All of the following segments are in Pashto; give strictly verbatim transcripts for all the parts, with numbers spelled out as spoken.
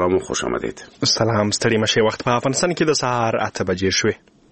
سلام و خوش آمدید. سلام، ستړي مشه. وخت په افغانستان کې د سهار اته بجې شوې.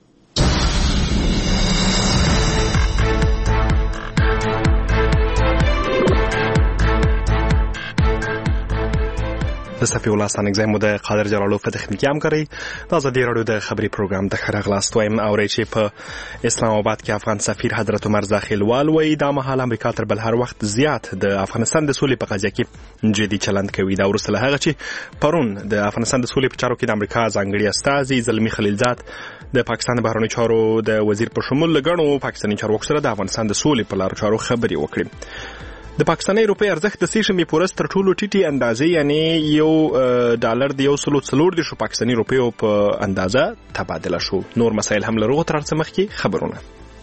د صفي الله سانګزای مو د قادر جلالو په تخنیکي همکاري د ازادي راډیو د خبري پروګرام د خره غلاست وایم او ریچې په اسلام آباد کې افغان سفیر حضرت عمر زاخیلوال وایي دا مهال امریکا تر بل هر وخت زیات د افغانستان د سولې په قضیه کې جدي چلند کوي. دا وروسته له هغه چې پرون د افغانستان د سولې په چارو کې د امریکا ځانګړي استازي زلمی خلیلزاد د پاکستان د بهرنیو چارو د وزیر په شمول لګڼو پاکستاني چارواکو سره د افغانستان د سولې په لارو چارو خبرې وکړي. د پاکستاني روپۍ ارزښت د سې شنبې پورس تر ټولو ټیټې اندازې یعنی یو ډالر د یو سلو څلور دېرشو پاکستاني روپیو په اندازه تبادله شو. نور مسایل هم لرو. تر څه مخکې خبرونه.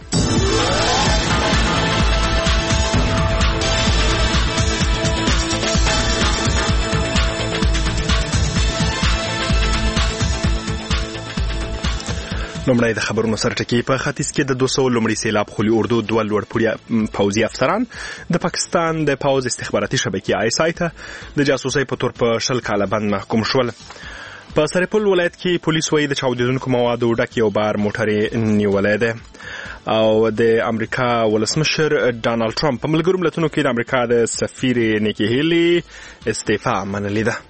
لومړی د خبرونو سره ټکی. په ختیځ کې د دوه سوه لومړي سیلاب خولي اردو دوه لوړپوړي پوځي افسران د پاکستان د پوځ استخباراتي شبکې آی اس آی ته د جاسوسۍ په تور په شل کاله بند محکوم شول. په سرپل ولایت کې پولیس وایي د چاودیدونکو موادو ډک یو بار موټر نیولی دی او د امریکا ولسمشر ډانلډ ټرمپ په ملګرو ملتونو کې د امریکا د سفیر نیکی هیلی استعفا منلې ده.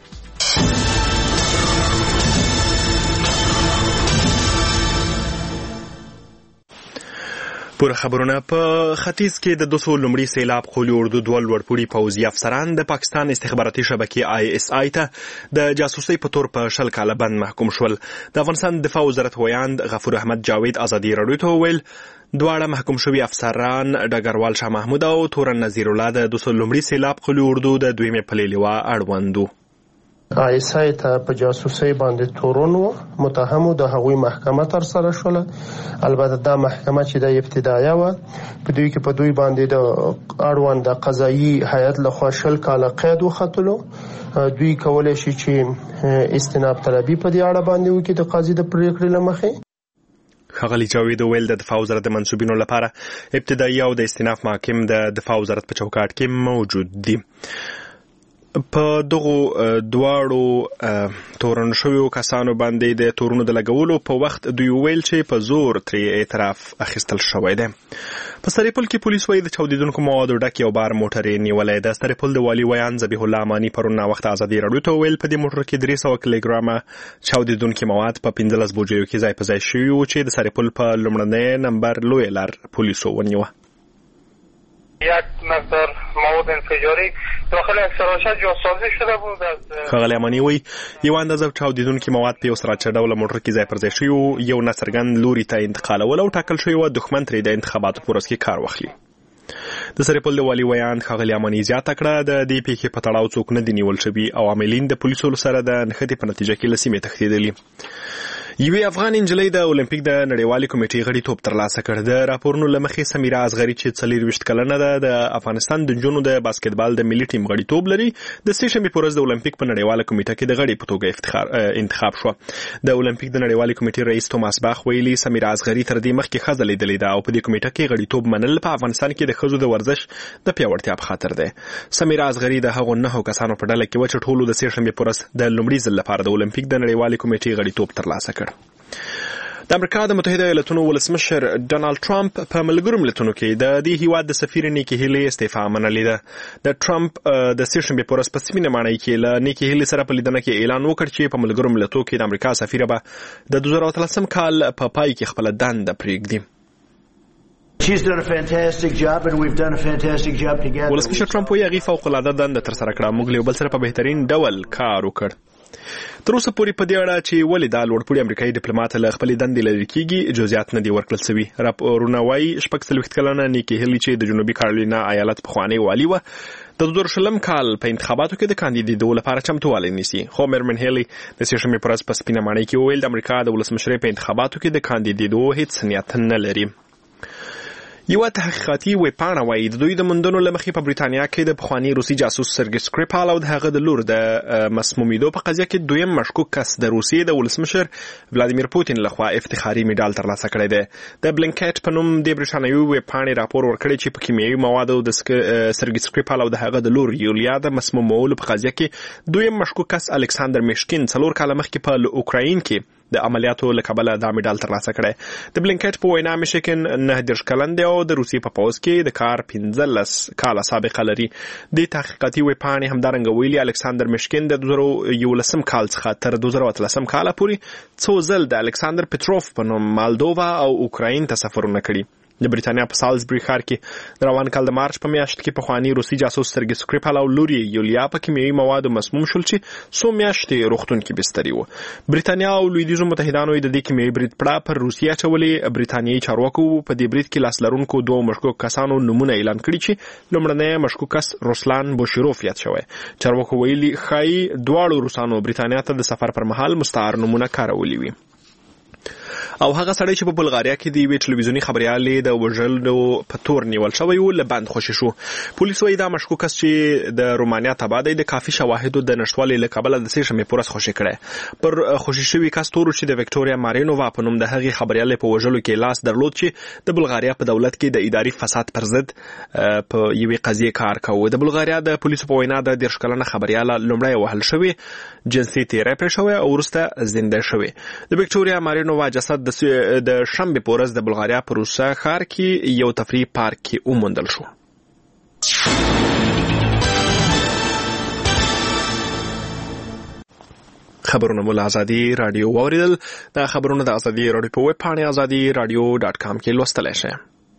پوره خبرونه. په ختیځ کې د دوه سوه لومړي سیلاب خولي اردو دوه لوړپوړي پوځي افسران د پاکستان استخباراتي شبکې آی اس آی ته د جاسوسۍ په تور په شل کاله بند محکوم شول. د افغانستان دفاع وزارت ویاند غفور احمد جاوید ازادي راډیو ته وویل دواړه محکوم شوي افسران ډګروال شاه محمود او تورن نذیر الله د دوه سوه لومړي سیلاب خولي اردو د دویمې پلې لواء اړوند وو. آی اس آی ته په جاسوسۍ باندې تورن وو متهمو د هغوی محکمه تر سره شوله. البته دا محکمه چې د ابتدایه وه په دوی کې په دوی باندې د اړوند د قضایي هیئت لخوا شل کاله قید وختلو. دوی کولی شي چې استناب طلبي په دې اړه باندې وکړي د قاضي د پریکړې له مخې. ښاغلي جاوید وویل د دفاع وزارت د منصوبینو لپاره ابتدایي او د استئناف محاکم د دفاع وزارت په چوکاټ کې موجود دي. په دغو دواړو تورن شویو کسانو باندې د تورونو د لګولو په وخت دوی ویل چې په زور ترې اعتراف اخیستل شوی دی. په سرپل کې پولیس وایي د چاودیدونکو موادو ډک یو بار موټر نیولی ده. سرپل د والي ویان ذبیح الله اماني پرون ناوخته ازادي راډیو ته ویل په دې موټر کې درې سوه کیلوګرامه چاودیدونکي مواد په پنځلس بوجیو کې ځای په ځای شوي وو چې د سرپل په لومړنۍ نمبر لوی لار پولیسو ونیوه. یک مقدار مواد انفجاری داخل اکسراشه جاسازی شده بود. از ښاغلی اماني وایي یو اندازه چاودیدونکي مواد په یو سراچه ډوله موټر کې ځای پر ځای شوي وو. یو ناڅرګند لوري ته انتقالول او ټاکل شوي وه دښمن ترې د انتخاباتو په ورځ کې کار واخلي. د سرپل د والي ویان ښاغلي اماني زیاته کړه د دې پیښې په تړاو څوک نه دي نیول شوي او عاملین د پولیسو سره د نښتې په نتیجه کې له سیمې تښتېدلي. یوې افغان انجلۍ د اولمپیک د نړیوالې کمیټې غړیتوب ترلاسه کړ. د راپورونو له مخې سمیره اصغري چې څلېرویشت کلنه ده د افغانستان د نجونو د باسکټبال د ملي ټیم غړیتوب لري. د سې شنبې په ورځ د اولمپیک په نړیواله کمیټه کې د غړي په توګه انتخاب شوه. د اولمپیک د نړیوالې کمیټې رئیس توماس باخ ویلي سمیره اصغري تر دې مخکې ښځه لیدلې ده او په دې کمیټه کې غړیتوب منل په افغانستان کې د ښځو د ورزش د پیاوړتیا په خاطر دی. سمیره اصغري د هغو نهو کسانو په ډله کې وه چې ټولو د سې شنبې په ورځ د لومړي ځل لپاره د اولمپیک د نړیوالې کمیټې غړیتوب ترلاسه کړ. د امریکا د متحده ایالاتونو ولسمشر ډانلډ ټرمپ په ملګرو ملتونو کې د دې هیواد د سفیر نیکی هیلی استعفا منلې ده. د ټرمپ د سې شنبې په ورځ په سپینه ماڼۍ کې له نیکی هیلی سره په لیدنه کې اعلان وکړ چې په ملګرو ملتونو کې د امریکا سفیر به د دوه زره اتلسم کال په پای کې خپله دنده پرېږدي. She's done a fantastic job and we've done a fantastic job together. ولسمشر ټرمپ وایي هغې فوق‌العاده دنده ترسره کړه. موږ له یو بل سره په بهترین ډول کار وکړ. تر اوسه پورې په دې اړه چې ولې دا لوړپوړي امریکایي ډیپلوماټ له خپلې دندې لرې کېږي جزئیات نه دي ورکړل شوي. راپورونه وایي شپږ څلوېښت کلنه نیکي هیلي چې د جنوبي کارولینا ایالت پخوانۍ والي وه د دوه زره شلم کال په انتخاباتو کې د کاندیدېدو لپاره چمتووالی نیسي. خو میرمن هیلي د سې شنبې په ورځ په سپینه ماڼۍ کې وویل د امریکا د ولسمشرۍ په انتخاباتو کې د کاندیدېدو هیڅ نیت نه لري. یو تحقیقاتي ویبپاڼه وایي د دوی د موندنو له مخې په بریتانیا کې د پخوانی روسي جاسوس سرګي سکریپال او د هغه د لور د مسمومیدو په قضیه کې دویم مشکوک کس د روسیې د ولسمشر ولادیمیر پوتین لخوا افتخاري میډال ترلاسه کړی دی. د بلینکټ په نوم د بریټانیوي ویبپاڼې راپور ورکړی چې په کیمیاوي موادو د سرګي سکریپال او د هغه د لور یولیا د مسمومولو په قضیه کې دویم مشکوک کس الکساندر میشکین څلور کاله مخکې په اوکراین کې د عملیاتو له کبله دا میډال ترلاسه کړی. د بلینکټ په وینا میشکین نه دېرش کلن دی او د روسیې په پوځ کې د کار پنځلس کاله سابقه لري. د تحقیقاتي ویبپاڼې همدارنګه ویلي الکساندر میشکین د دوه زره یولسم کال څخه تر دوه زره اتلسم کاله پورې څو ځل د الکساندر پټروف په نوم مالدووا او اوکراین ته سفرونه کړي. د بریتانیا په سالزبری ښار کې د روان کال د مارچ په میاشت کې پخوانی روسي جاسوس سرګي سکریپال او لور یولیا په کیمیاوي موادو مسموم شول چې څو میاشتې روغتون کې بستري وو. بریتانیا او لویدیځو متحدانو د دې کیمیاوي برید پړه پر روسیه اچولې. بریتانیایي چارواکو په دې برید کې لاس لرونکو دوه مشکوک کسانو نومونه اعلان کړي چې لومړنی مشکوک کس روسلان بوشیروف یاد شوی. چارواکو ویلي ښایي دواړو روسانو بریتانیا ته د سفر پر مهال مستعار نومونه کارولي وي. او هغه سړی چې په بلغاریا کې د یوې ټلویزیوني خبریالې د وژلو په تور نیول شوی و له بند خوشي شو. پولیس وایي دا مشکوک کس چې د رومانیا تبعه دی د کافي شواهدو د نشتوالي له کبله د سې شنبې په ورځ خوشي کړی. پر خوشي شوي کس تورو چې د وکټوریا مارینووا په نوم د هغې خبریالې په وژلو کې لاس درلود چې د بلغاریا په دولت کې د اداري فساد پر ضد په یوې قضیې کار کوي. د بلغاریا د پولیسو په وینا د دېرش کلنه خبریاله لومړی وهل شوی، جنسي تیری پرې شوی او وروسته زنده شوی. د وکټوریا مارینووا جسد د شنبې په ورځ د بلغاریا په روسا ښار کې یو تفریح پارک کې وموندل شو. خبرونه مو له ازادي راډیو واوریدل. دا خبرونه د ازادي راډیو په ویب پاڼه ازادي راډیو ډاټ کام کې لوستلی شئ.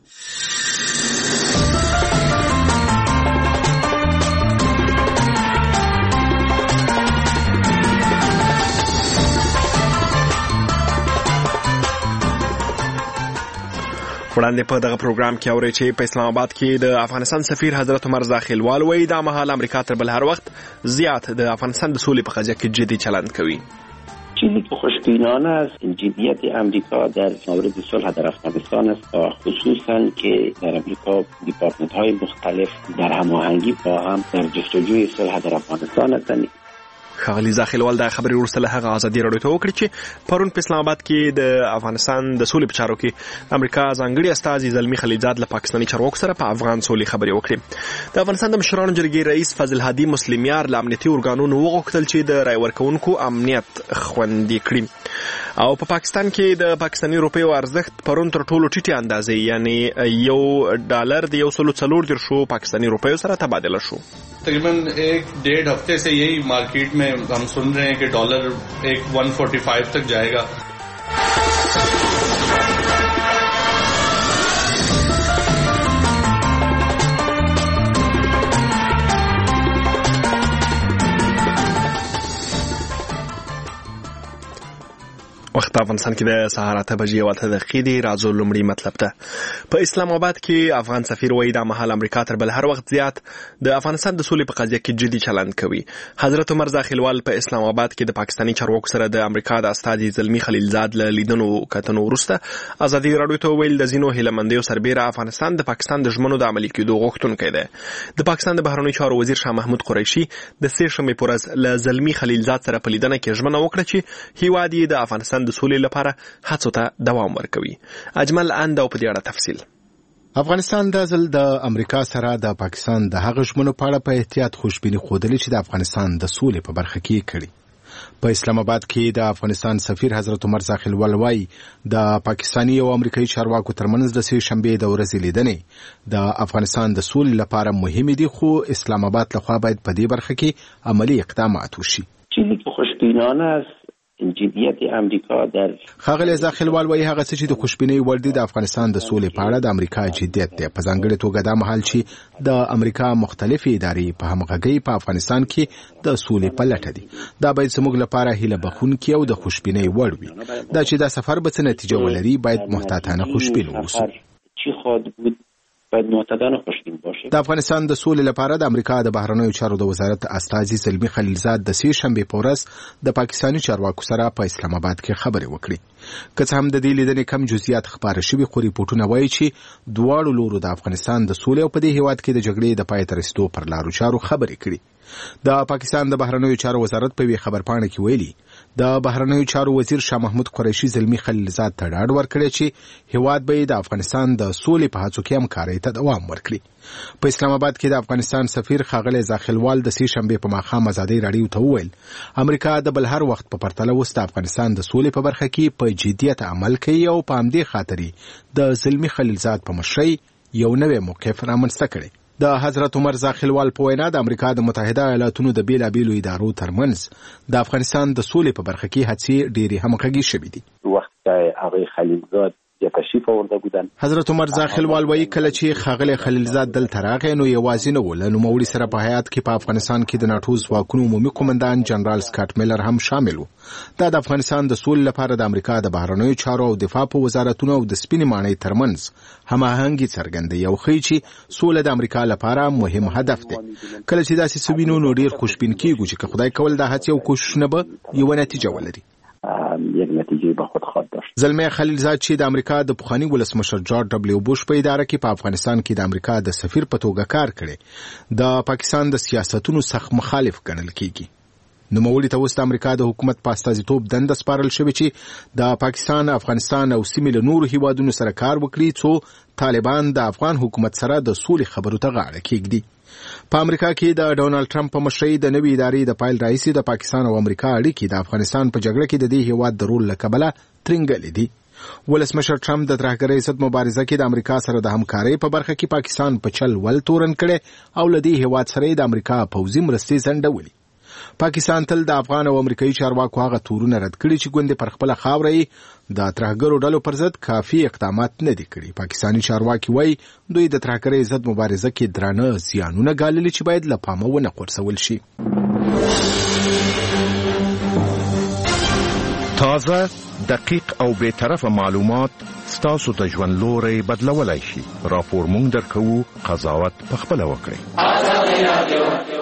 وړاندې په دغه پروګرام کې اورئ چې په اسلام آباد کې د افغانستان سفیر حضرت عمر زاخیل وال وایي دا مهال امریکا تر بل هر وخت زیات د افغانستان د سولې په قضیه کې جدي چلند کوي. چیزی که خوشبینانه است جدیت امریکا در مورد صلح در افغانستان است، خصوصا که در امریکا دیپارتمنت های مختلف در هماهنگی با هم در جستجوی صلح در افغانستان هستند. ښاغلي زاخیلوال دا خبرې وروسته له هغه ازادي راډیو ته وکړي چې پرون په اسلام آباد کې د افغانستان د سولې په چارو کې امریکا ځانګړي استازي زلمي خلیلزاد له پاکستاني چارواکو سره په افغان سولې خبرې وکړي. د افغانستان د مشرانو جرګې رئیس فضل هادي مسلمیار له امنیتي ارګانونو وغوښتل چې د رای ورکوونکو امنیت خوندي کړي. او په پاکستان کې د پاکستاني روپیو ارزښت پرون تر ټولو ټیټې اندازې یعنی یو ډالر د یو سلو څلور دېرشو پاکستاني روپیو سره تبادله شو. तकरीबन एक डेढ़ हफ्ते से यही मार्केट में हम सुन रहे हैं कि डॉलर एक एक सौ पैंतालीस तक जाएगा. وخت افغانستان کې د سهار اته بجې او اته دقیقې دی. راځو لومړی مطلب ته. په اسلام آباد کې افغان سفیر وایي دا مهال امریکا تر بل هر وخت زیات د افغانستان د سولې په قضیه کې جدي چلند کوي. حضرت عمر زاخیلوال په اسلام آباد کې د پاکستاني چارواکو سره د امریکا د استازي زلمي خلیلزاد له لیدنو کتنو وروسته ازادي راډیو ته ویل د ځینو هیلهمندیو سربیره افغانستان د پاکستان د ژمنو د عملي کېدو غوښتونکی دی. د پاکستان د بهرنیو چارو وزیر شاه محمود قریشي د سې شنبې په ورځ له زلمي خلیلزاد سره په لیدنه کې ژمنه وکړه چې هیواد یې د افغانستان د سولې لپاره هڅو ته دوام ورکوي. اجمل اند او په دې اړه تفصیل. افغانستان د ځل د امریکا سره د پاکستان د هغه ژمنو په اړه په احتیاط خوشبیني ښودلې چې د افغانستان د سولې په برخه کې کړي. په اسلام آباد کې د افغانستان سفیر حضرت عمر زاخیلوال وایي د پاکستاني او امریکایي چارواکو ترمنځ د سې شنبې د ورځې لیدنې د افغانستان د سولې لپاره مهمې دي، خو اسلام آباد لخوا باید په دې برخه کې عملی اقدامات وشي. چیزی که خوشبینانه است جدیت امریکا در خاغلی زاخیلوال وایي هغه څه چې د خوشبینۍ وړ دي د افغانستان د سولې په اړه د امریکا جدیت دی. په ځانګړې توګه دا مهال چې د امریکا مختلفې ادارې په همغږۍ په افغانستان کې د سولې په لټه دي. دا باید زموږ لپاره هیله بخښونکې او د خوشبینۍ وړ وي. دا چې دا سفر به څه نتیجه ولري باید محتاطانه خوشبین اوسو. چی خواهد بود باید معتدل و خوشبین باشه. د افغانستان د سولې لپاره د امریکا د بهرنیو چارو د وزارت استازي زلمی خلیلزاد د سې شنبې په ورځ د پاکستاني چارواکو سره په اسلام آباد کې خبرې وکړې. که څه هم د دې لیدنې کم جزئیات خبره شوي، خو ریپورتونه وایي چې دواړو لورو د افغانستان د سولې او په دې هیواد کې د جګړې د پای ته رسیدو پر لارو چارو خبرې کړي. د پاکستان د بهرنیو چارو وزارت په وی خبرپاڼه کې ویلي د بهرنیو چارو وزیر شاه محمود قریشي زلمی خلیلزاد ته ډاډ ورکړی چې هیواد به د افغانستان د سولې په هڅو کې همکارۍ ته دوام ورکړي. په اسلام آباد کې د افغانستان سفیر ښاغلی زاخیلوال د سې شنبې په ماښام ازادۍ راډیو ته وویل امریکا د بل هر وخت په پرتله اوس د افغانستان د سولې په برخه کې په جدیت عمل کوي او په همدې خاطرې د زلمی خلیلزاد په مشرۍ یو نوی موقف رامنځته کړی. د حضرت عمر زاخیلوال په وینا د امریکا د متحده ایالاتونو د بیلابیلو ادارو ترمنځ د افغانستان د سولې په برخه کې هڅې ډېرې همغږې شوې دي. وقت آقای خلیلزاد یا تشریف آورده بودن. حضرت عمر زاخیلوال وایي کله چې ښاغلی خلیلزاد دلته راغی نو یوازې نه و، له نوموړي سره په هیات کې په افغانستان کې د ناټو ځواکونو عمومي قومندان جنرال سکاټ میلر هم شامل و. دا د افغانستان د سولې لپاره د امریکا د بهرنیو چارو او دفاع په وزارتونو او د سپینې ماڼۍ ترمنځ هماهنګي څرګندوي او ښیي چې سوله د امریکا لپاره مهم هدف دی. کله چې داسې څه وینو نو ډېر خوشبین کیږو چې که خدای کول دا هڅې او کوششونه به یوه نتیجه ولري. یک نتیجه به خود خواهد داشت. زلمی خلیلزاد چې د امریکا د پخواني ولسمشر جورج ډبلیو بوش په اداره کې په افغانستان کې د امریکا د سفیر په توګه کار کړي، د پاکستان د سیاستونو سخت مخالف ګڼل کیږي. نوموړي ته اوس د امریکا د حکومت په استازیتوب دنده سپارل شوې چې د پاکستان، افغانستان او سیمې له نورو هیوادونو سره کار وکړي څو طالبان د افغان حکومت سره د سولې خبرو ته غاړه کېږدي. په امریکا کې د ډونالد ټرمپ په مشرۍ د نوې ادارې د پایل راهیسې د پاکستان او امریکا اړیکې د افغانستان په جګړه کې د دې هیواد د رول له کبله ترنګلې دي. ولسمشر ټرمپ د ترهګرۍ ضد مبارزه کې د امریکا سره د همکارۍ په برخه کې پاکستان په چل ول تورن کړي او له دې هیواد سره د امریکا پوځي مرستې ځنډولې. پاکستان تل د افغان او امریکایي چارواکو هغه تورونه رد کړي چې ګوندې پر خپله خاوره یې د ترهګرو ډلو پر ضد کافي اقدامات نه دي کړي. پاکستاني چارواکي وایي دوی د ترهګرۍ ضد مبارزه کې درانه زیانونه ګاللي چې باید له پامه ونه غورځول شي. تازه، دقیق او بې طرفه معلومات ستاسو د ژوند لوری بدلولی شي. راپور مونږ درکوو، قضاوت پخپله وکړئ.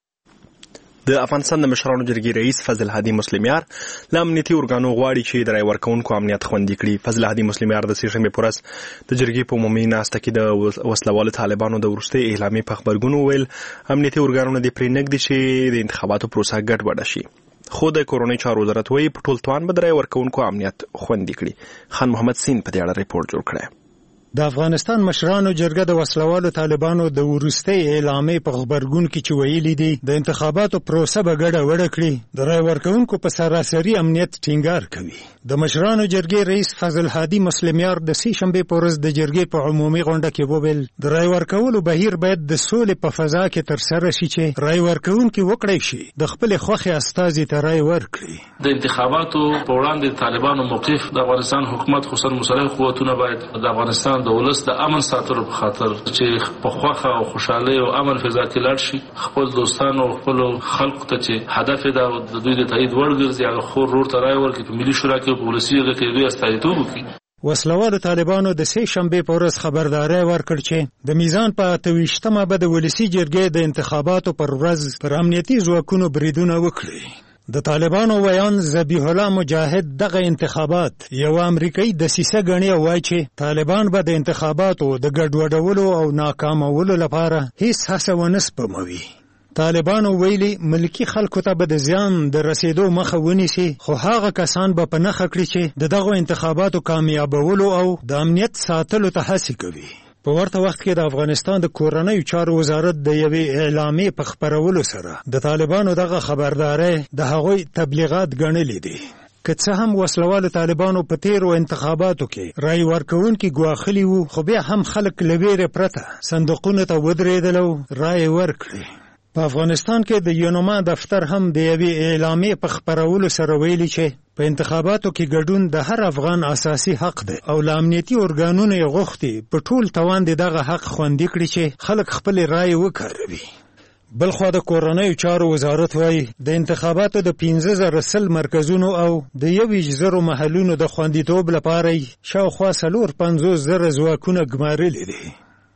د افغانستان د مشرانو جرګې رئیس فضل هادي مسلمیار له امنیتي ارګانو غواړي چې د رای ورکوونکو امنیت خوندي کړي. فضل هادي مسلمیار د سې شنبې په ورځ د جرګې په عمومي ناسته کې د وسلوالو طالبانو د وروستۍ اعلامیې په خبرګون وویل امنیتي ارګانونه دې پرې نږدي چې د انتخاباتو پروسه ګډوډه شي. خو د کورنۍ چارو وزارت وایي په ټول توان به د رای ورکوونکو امنیت خوندي کړي. خان محمد سین په دې اړه ریپورت جوړ کړی. د افغانستان مشرانو جرګه د وسلوالو طالبانو د وروستۍ اعلامیې په خبرګون کې چې ویلي دي د انتخاباتو پروسه به ګډوډه کړي، د رای ورکوونکو په سراسري امنیت ټینګار کوي. د مشرانو جرګې رئیس فضل هادي مسلمیار د سې شنبې په ورځ د جرګې په عمومي غونډه کې وویل د رای ورکولو بهیر باید د سولې په فضا کې ترسره شي چې رای ورکوونکي وکړی شي د خپلې خوښې استازي ته رای ورکړي. د انتخاباتو په وړاندې طالبانو موقف د افغانستان حکومت خصوصا مسلح قوتونه باید د افغانستان د ولس د امن ساتلو په خاطر چې په خوښه او خوشحالۍ او امن فضا کې لاړ شي، خپل دوستانو او خپل خلکو ته چې هدف دا د دوی د تایید وړ ګرځي هغه خور ورور ته رای ورکړي، په ملي شورا کې په ولسي جرګه کې دوی استازیتوب وکړي. وسلوالو طالبانو د سې شنبې په ورځ خبرداری ورکړ چې د میزان په اته ویشتمه به د ولسي جرګې د انتخاباتو پر ورځ پر امنیتي ځواکونو بریدونه وکړي. د طالبانو ویان ذبیح الله مجاهد دغه انتخابات یو امریکایي دسیسه ګڼي او وایي چې طالبان به د انتخاباتو د ګډوډولو او ناکامولو لپاره هیڅ هڅه ونه سپموي. طالبانو ویلي ملکی خلکو ته به د زیان د رسیدو مخه ونیسي، خو هغه کسان به په نښه کړي چې د دغو انتخاباتو کامیابولو او د امنیت ساتلو ته هڅې کوي. په ورته وخت کې د افغانستان د کورنیو چارو وزارت د یوې اعلامیې په خپرولو سره د طالبانو دغه خبرداری د هغوی تبلیغات ګڼلي دي. که څه هم وسلوالو طالبانو په تیرو انتخاباتو کې رای ورکوونکي ګواښلي وو، خو بیا هم خلک له ویرې پرته صندوقونو ته ودرېدل او رای ورکړي. په افغانستان کې د یونما دفتر هم د یوې اعلامیې په خپرولو سره ویلي چې په انتخاباتو کې ګډون د هر افغان اساسي حق دی او له امنیتي ارګانونو یې غوښتي په ټول توان دې دغه حق خوندي کړي چې خلک خپلې رایې وکاروي. بلخوا د کورنیو چارو وزارت وایي د انتخاباتو د پنځه زره سل مرکزونو او د یویشت زرو محلونو د خوندیتوب لپاره شاوخوا څلور پنځوس زره ځواکونه ګمارلي دي.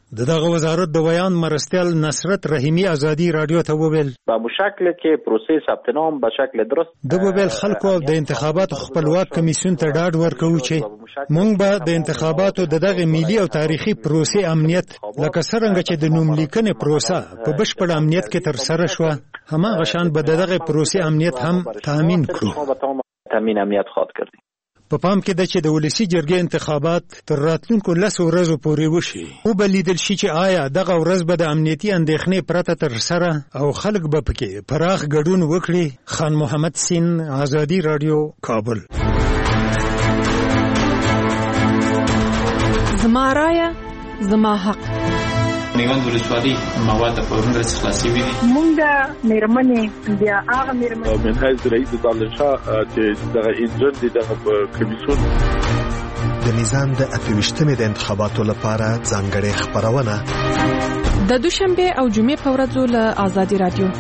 د دغه وزارت د بیان مرستیال نصرت رحیمی ازادي رادیو ته وویل په مشکل کې پروسې ثبت نام به شکل درست د وویل خلکو د انتخاباتو خپلواک کمیسیون ته ډاډ ورکوي چې موږ به د انتخاباتو د دغه ملي او تاریخي پروسې امنیت لکه څنګه چې د نوم لیکنې پروسه په بشپړ امنیت کې تر سره شو هماغه شان به دغه پروسې امنیت هم تامین کړو. تامین امنیت خاط کړی. په پام کې د چې د ولسی جرګې انتخابات تر راتلونکو لسو ورځو پورې وشي او به لیدل شي چې آیا دغه ورځ به د امنیتي اندېښنې پرته تر سره او خلک به پکې پراخ ګډون وکړي. خان محمد سین، ازادي رادیو، کابل. زما رایه زما حق. نیوند ولسوالي مواد په ورنده خلاصي وي. مونږ د میرمنې بیا هغه میرمنې منهج رئیس دالشا چې دغه انجن دي دغه کمیسیون د میزان د اتويشتمې د انتخاباتو لپاره ځانګړې خبرونه د دوشنبه او جمعې په ورځو له ازادي رادیو.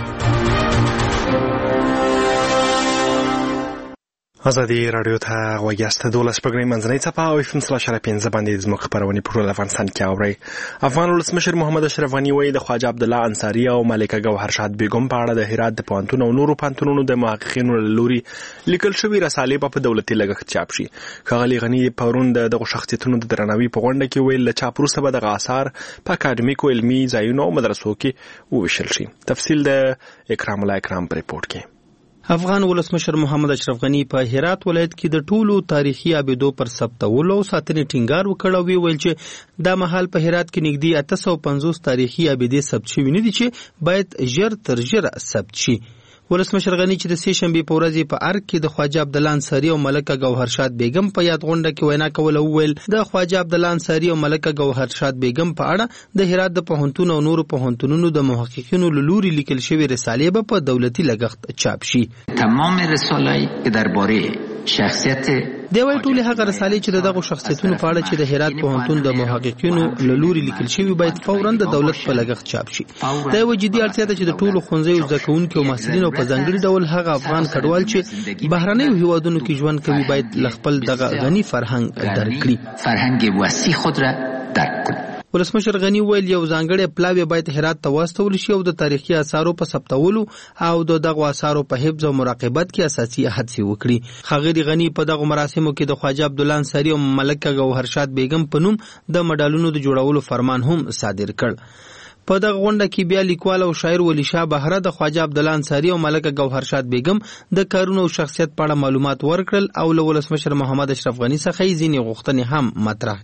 ازادي رادیو ته غوږیاست. دولس پګړۍ منځنۍ څپه او اف ام سلاش پنځه باندې زموږ خبرونه په ټول افغانستان کې اوري. افغان ولسمشر محمد اشرف غنی وایي د خواجه عبد الله انصاری او ملکه ګوهر شاد بیگم په اړه د هرات د پوهنتون او نورو پوهنتونونو د محققینو له لوري لیکل شوی رسالې په دولتي لګښت چاپ شي. ښاغلي غنی پرون دغه شخصیتونو د درناوي په غونډه کې ویل چې چاپ وروسته به دغه آثار په اکاډمیکو علمي ځایونو او مدرسو کې وویشل شي. تفصیل د اکرام الله اکرام په ریپورت کې. افغان ولسمشر محمد اشرف غنی په هرات ولایت کې د ټولو تاریخي ابیدو پر ثبتولو او ساتنې ټینګار وکړ او ویل چې دا مهال په هرات کې نږدې اته سوه پنځوس تاریخي ابیدې ثبت شوي نه دي چې باید ژر تر ژره ثبت شي. ولسمشر غنی چې د سه شنبې په ورځ په ارګ کې د خواجه عبد الله انصاری او ملکه ګوهر شاد بیگم په یاد غونډه کې وینا کوله وویل د خواجه عبد الله انصاری او ملکه ګوهر شاد بیگم په اړه د هرات د پوهنتون او نورو پوهنتونونو د محققینو له لوري لیکل شوی رسالې به په دولتي لګښت چاپ شي. تمام رساله‌ای که درباره شخصیت دی وایي ټولې هغه رسالې چې دغه شخصیتونو په اړه چې د هرات پوهنتون د محققینو له لوري لیکل شوي باید فوراً د دولت په لګښت چاپ شي. دا یوه جدي اړتیا ده چې د ټولو ښوونځیو زده کوونکو او محصلینو په ځانګړي ډول هغه افغان کډوال چې بهرنیو هیوادونو کې ژوند کوي باید له خپل دغه غني فرهنګ درک کړي. فرهنګ وسیع خود را درک کړي. ولسمشر غنی ویل یو ځانګړی پلاوی باید هرات ته واستول شي او د تاریخي آثارو په ثبتولو او د دغه آثارو په حفظ او مراقبت کې اساسي هڅې وکړي. ښاغلي غنی په دغه مراسمو کې د خواجه عبد الله انصاری او ملکه ګوهر شاد بیگم په نوم د مډالونو د جوړولو فرمان هم صادر کړ. په دغه غونډه کې بیا لیکوال او شاعر ولی شاه بهره د خواجه عبد الله انصاری او ملکه ګوهر شاد بیگم د کارونو او شخصیت په اړه معلومات ورکړل او له ولسمشر محمد اشرف غنی څخه یې ځینې غوښتنې هم مطرح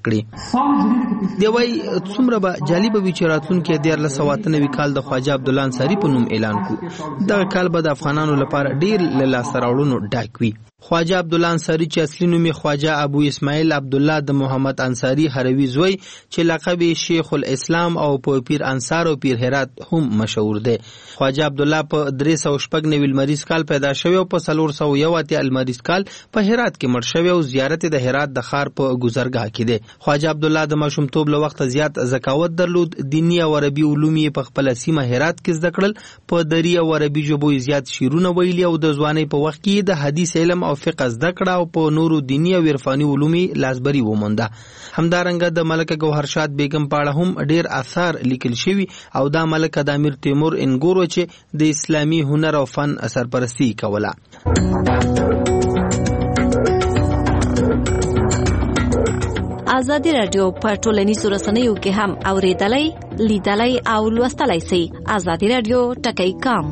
کړې. دی وایي څومره به جالبه وي چې راتلونکي دیارلس سوه اته نوي کال د خواجه عبد الله انصاری په نوم اعلان کړو. دغه کال به د افغانانو لپاره ډیر له لاسته راوړنو ډک وي. خواجه عبد الله انصاری چې اصلي نوم یې خواجه ابو اسماعیل عبد الله د محمد انصاری هروي زوی چې لقب یې شیخ الاسلام او په پیر انصار او پیر هرات هم مشهور دی. خواجه عبد الله په درې سوه شپږ نوي لمریز کال پیدا شوی او په څلور سوه یو اتیا لمریز کال په هرات کې مړ شوی او زیارت د هرات د ښار په ګذرګاه کې دی. خواجه عبد الله د ماشومتوب له وخته زیات ذکاوت درلود. دیني او عربي علوم یې په خپله سیمه هرات کې زده کړل. په دري او عربي ژبو یې زیات شعرونه ویلي او د ځوانۍ په وخت کې د حدیث علم او فقه زده کړه او په نورو دیني او عرفاني علوم یې لاسبري ومونده. همدارنګه د ملکه ګوهر شاد بیگم په اړه هم ډیر آثار لیکل شوي او دا ملکه د امیر تیمور انګور چې د اسلامي هنر او فن سرپرستی کوله. ازادي رادیو په ټولنیزو رسنیو کې هم اوریدلای، لیدلای او لوستلای شئ. ازادي رادیو ټکی کام.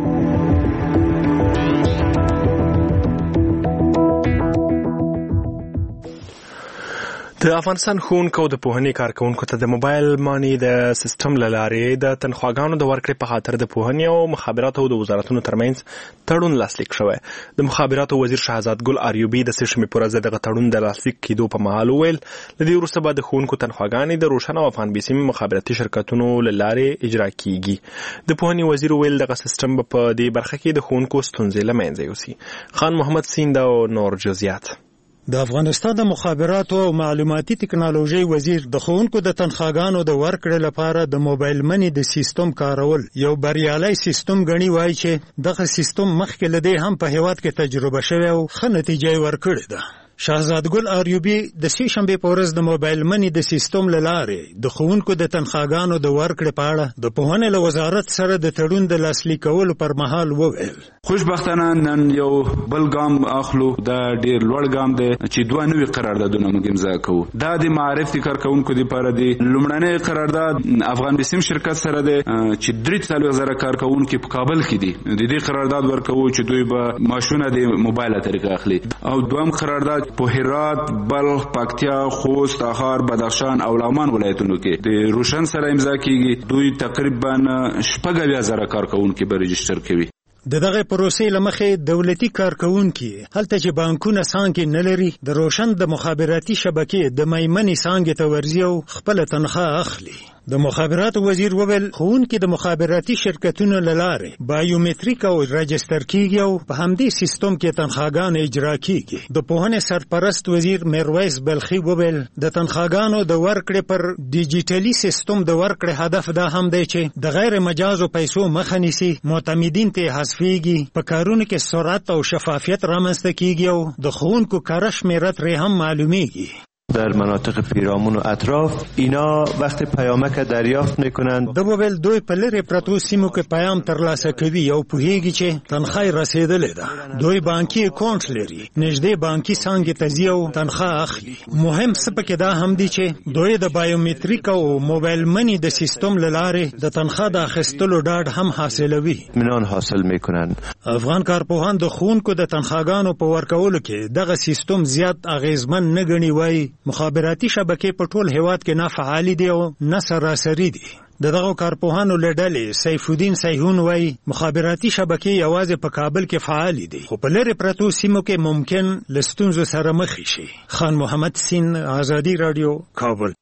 د افغانستان ښوونکو د پوهنې کارکوونکو ته د موبایل مانی د سیستم له لارې د تنخواګانو د ورکړې په خاطر د پوهنې او مخابراتو د وزارتونو ترمنځ تړون لاسلیک شوی. د مخابراتو وزیر شهزاد ګل اریوبي د سه شنبې په ورځ دغه تړون د لاسلیک کېدو په مهال وویل له دې وروسته به د ښوونکو تنخواګانې د روشن او افغان بیسیم مخابراتي شرکتونو له لارې اجرا کیږي. د پوهنې وزیر وویل دغه سیستم به په دې برخه کې د ښوونکو ستونزې له منځه یوسي. خان محمد سیند او نور جزئیات. د افغانستان د مخابراتو او معلوماتي ټکنالوژي وزیر د ښوونکو د تنخواګانو د ورکړې لپاره د موبایل منی د سیستم کارول یو بریالي سیستم غني وایي چې دغه سیستم مخکې له دې هم په هیواد کې تجربه شوی او ښه نتیجه ورکړې ده. شهزاد ګل آریوبي د سې شنبې په ورځ د موبایل منی د سیستم له لارې د ښوونکو د تنخواګانو د ورکړې په اړه د پوهنې له وزارت سره د تړون د لاسلیک کولو پر مهال وویل. خوشبختانه نن یو بل ګام اخلو، دا ډیر لوړ ګام دی چې دوه نوي قراردادونه موږ امضا کوو. دا د معرفت کارکونکو لپاره دی. لومړنی قرارداد افغان بسیم شرکت سره دی چې درې څلوېښت زره کارکونکو په کابل کې دي. د دې قرارداد ورکوو چې دوی به معاشونه د موبایل طریقه اخلي. او دویم قرارداد په هرات، بلخ، پکتیا، خوست، تخار، بدخشان او لغمان ولایتونو کې د روشن سره امضا کیږي. دوی تقریبا شپږ اویا زره کارکونکو به رجسټر کوي. د دغه پروسې لمخې دولتي کارکونکي هلته چې بانکونه څانګې نه لري د روشن د مخابراتي شبکې د میمنې څانګې ته ورځي او خپله تنخواه اخلي. د مخابراتو وزیر وویل ښوونکي د مخابراتي شرکتونو له لارې بایومتریک او رجستر کیږي او په همدې سیستم کې تنخواګانې اجرا کیږي. د پوهنې سرپرست وزیر میرویس بلخي وویل د تنخواګانو د ورکړې پر ډیجیټلي سیستم د ورکړې هدف دا هم دی چې د غیر مجازو پیسو مخه نیسي، معتمدین ته حذفیږي، په کارونو کې سرعت او شفافیت رامنځته کیږي او د ښوونکو کره شمېره ترې هم معلومیږي. در مناطق پیرامون و اطراف اینا وقت پیامک دریافت میکنند. د وویل دوی په لرې پرتو سیمو کې پیام ترلاسه کوي او پوهیږي چې تنخواه رسیدلې ده. دوی بانکي اکاونټ لري، نږدې بانکي څانګې ته ځي او تنخواه اخلي. مهم څه پکې دا هم دي چې دوی د بایومتریک او موبایل منی د سیستم له لارې د تنخواه د اخیستلو ډاډ هم حاصلوي. اطمینان حاصل میکنند. افغان کارپوهان د ښوونکو د تنخواګانو په ورکولو کې دغه سیستم زیات اغیزمن نه ګڼي. وایي مخابراتي شبکې په ټول هیواد کې نه فعالې دي او نه سراسري دي. د دغو کارپوهانو له ډلې سیف الدین سیحون وایي مخابراتي شبکې یوازې په کابل کې فعالې دي خو په لرې پرتو سیمو کې ممکن له ستونزو سره مخ شي. خان محمد سین، آزادي رادیو، کابل.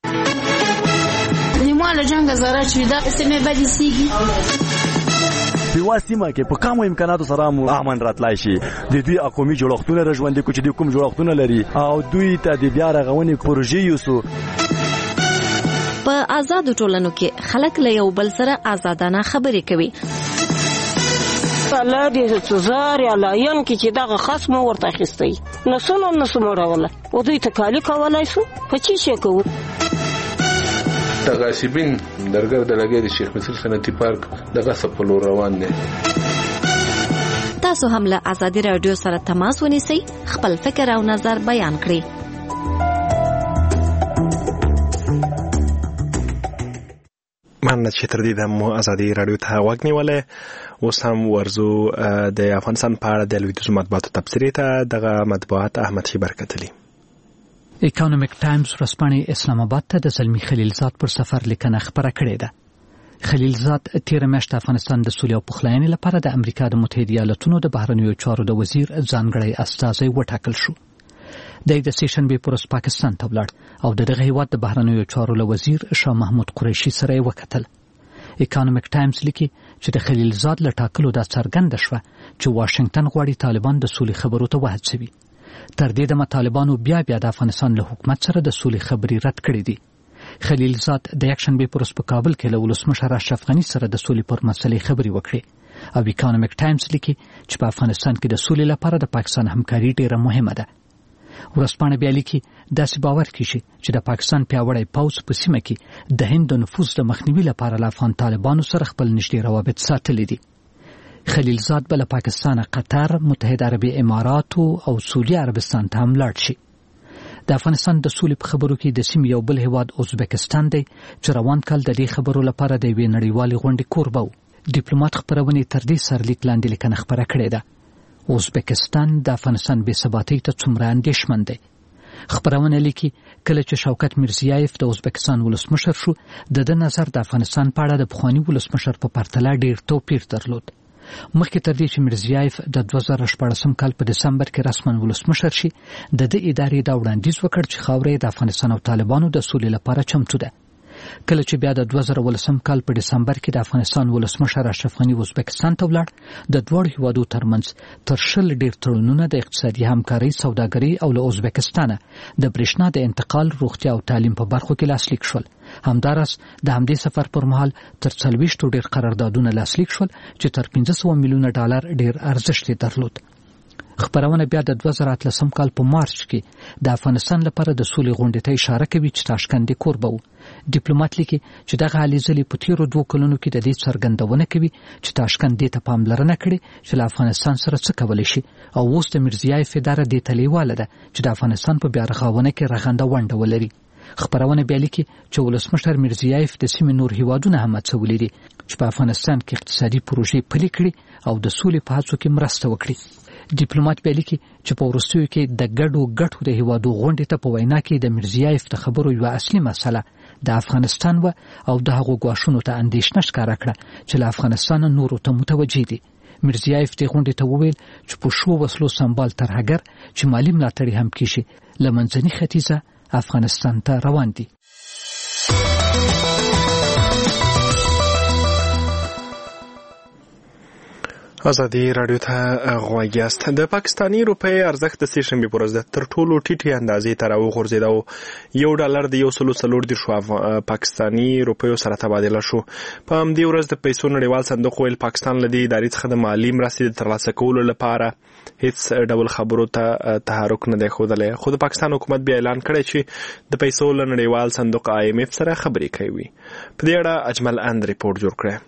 نیمه له جنګ زره چې دا سیمه بدې سیږي په واسطه کې په کومو امکاناتو سره مو امن راتلای شي. د دوی اقومي جوړښتونه رژوندې کو چې د کوم جوړښتونه لري او دوی ته د بیا رغونې پروژې یوسو. په آزادو ټولنو کې خلک له یو بل سره آزادانه خبرې کوي. الله دې څزار یا لاین کې چې دغه خصم ورته اخیستی نسونو نسمو راوله او دوی ته کالی کولای شو په چی شي کوو. تغاسبین درګر د لګې د شیخ مصر صنعتي پارک دغه سپلو روان دي. تاسو هم له آزادي رادیو سره تماس ونیسئ، خپل فکر او نظر بیان کړئ. مننه چې تر دې دمو آزادي رادیو ته غوږ نیولی. اوس هم ورزو د افغانستان په اړه د لویدیځو مطبوعاتو تبصرې ته دغه مطبوعات احمد شیبر کتلي. اکانومیک ټایمز ورځپاڼې اسلام آباد ته د زلمی خلیلزاد پر سفر لیکنه خپره کړې ده. خلیلزاد تیر میاشت افغانستان د سولې او پخلاینې لپاره د امریکا د متحده ایالاتونو د بهرنیو چارو د وزیر ځانګړی استازی وټاکل شو. د د سې شنبې پر ورځ پاکستان ته ولاړ او د دغه هیواد د بهرنیو چارو له وزیر شاه محمود قریشي سره یې وکتل. اکانومیک ټایمز لیکي چې د خلیلزاد له ټاکلو دا څرګنده شوه چې واشنگټن غواړي طالبان د سولې خبرو ته وهڅوي. تر دې د طالبانو بیا بیا د افغانستان له حکومت سره د سولې خبرې رد کړې دي. خلیلزاد د یک شنبې پر ورځ په کابل کې له ولسمشر اشرف غني سره د سولې پر مسلې خبرې وکړې او اکانومیک ټایمز لیکي چې په افغانستان کې د سولې لپاره د پاکستان همکاري ډیره مهمه ده. ورځپاڼه بیا لیکي داسې باور کیږي چې د پاکستان پیاوړی پوځ په سیمه کې د هند د نفوذ د مخنیوي لپاره له افغان طالبانو سره خپل نږدې روابط ساتلي دي. خلیلزاد به له پاکستان، قطر، متحده عربي اماراتو او سعودي عربستان ته هم لاړ شي. د افغانستان د سولې په خبرو کې د سیمې یو بل هیواد ازبکستان دی چې روان کال د دې خبرو لپاره د یوې نړیوالې غونډې کوربه و. ډیپلوماټ خپرونې تر دې سرلیک لاندې لیکنه خپره کړې ده. ازبکستان د افغانستان بې ثباتۍ ته څومره اندېښمن دی. خپرونه لیکي کله چې شوکت میرزیایف د ازبکستان ولسمشر شو د ده نظر د افغانستان په اړه د پخواني ولسمشر په پرتله ډیر توپیر درلود. مخکې تر دې چې میرزیایف د دوه زره شپاړسم کال په دسمبر کې رسما ولسمشر شي د دې ادارې دا وړاندیز وکړ چې خاوره د افغانستان او طالبانو د سولې لپاره چمتو ده. کله چې بیا د دوه زره ولسم کال په دسمبر کې د افغانستان ولسمشر اشرف غني ازبکستان ته ولاړ د دواړو هیوادو ترمنځ تر شل ډیر تړونونه د اقتصادي همکارۍ، سوداګرۍ او له ازبکستانه د برېښنا د انتقال، روغتیا او تعلیم په برخو کې لاسلیک شول. همدارس د همدې سفر پر مهال تر څلوېښتو ډیر قراردادونه لاسلیک شول چې تر پنځه سوه میلیونه ډالر ډیر ارزښت درلود. خبرونه بیا د دوه زره اتلسم کال په مارچ کې د افغانستان لپاره د سولې غونډې ته اشاره کوي چې تاشکند کوربه وو. ډیپلوماټ لیکي چې دغه هلې ځلې په تیرو دوه کلونو کې د دې څرګندونه کوي چې تاشکند دې ته پاملرنه کړې چې له افغانستان سره څه کولی شي او اوس د میرزیایف اداره دې ته لیواله ده چې د افغانستان په بیا رغونه کې رغنده ونډه ولري. خبرونه بیا لیکي چې ولسمشر میرزیایف د سیمې نور هیوادونه هم هڅولي دي چې په افغانستان کې اقتصادي پروژې پلي کړي او د سولې په هڅو کې مرسته وکړي. ډیپلوماټ بیا لیکي چې په وروستیو کې د ګډو ګټو د هیوادو غونډې ته په وینا کې د میرزیایف د خبرو یوه اصلي مسله د افغانستان و او د هغو ګواښونو ته اندېښنه ښکاره کړه چې له افغانستانه نورو ته متوجه دي. میرزیایف دې غونډې ته وویل چې په شو وسلو سمبال ترهګر چې مالي ملاتړ هم کیږي له منځني ختیځه افغانستان ته روان دي. ازادي راډیو ته غوږ یاست. د پاکستاني روپۍ ارزښت د سې شنبې په ورځ د تر ټولو ټیټې اندازې ته راوغورځېد او یو ډالر د یو سلو څلور دېرشو پاکستاني روپیو سره تبادله شو. په همدې ورځ د پیسو نړیوال صندوق ویل پاکستان له دې ادارې څخه د مالي مرستې د ترلاسه کولو لپاره هیڅ ډول خبرو ته تحرک نه دی ښودلی. خو د پاکستان حکومت بیا اعلان کړی چې د پیسو له نړیوال صندوق آی ایم اف سره خبرې کوي. په دې اړه اجمل اند ریپورت جوړ کړی.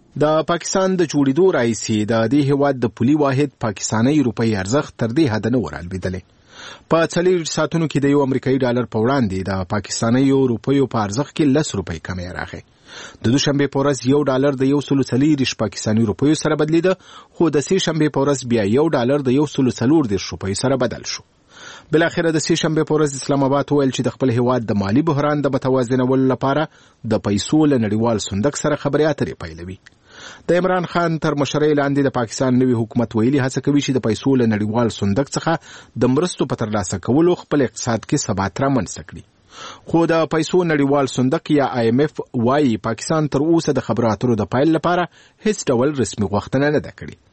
د پاکستان د جوړېدو راهیسې د دې هیواد د پولي واحد پاکستاني روپۍ ارزښت تر دې حده نه ورالوېدلی. په څلوېښت ساعتونو کې د یو امریکایي ډالر په وړاندې د پاکستاني روپیو په ارزښت کې لس روپۍ کمی راغی. د دوشنبې په ورځ یو ډالر د یو سلو څلېرویشت پاکستاني روپیو سره بدلیده، خو د سې شنبې په ورځ بیا یو ډالر د یو سلو څلور دېرش روپیو سره بدل شو. بلاخره د سې شنبې په ورځ اسلام آباد وویل چې د خپل هیواد د مالي بحران د متوازنولو لپاره د پیسو له نړیوال صندوق سره خبرې اترې پیلوي. د عمران خان تر مشرۍ لاندې د پاکستان نوي حکومت ویلي هڅه کوي چې د پیسو له نړیوال صندوق څخه د مرستو په ترلاسه کولو خپل اقتصاد کې ثبات رامنځته کړي. خو د پیسو نړیوال صندوق یا آی ایم اف وايي پاکستان تر اوسه د خبرو اترو د پیل لپاره هیڅ ډول رسمي غوښتنه نه ده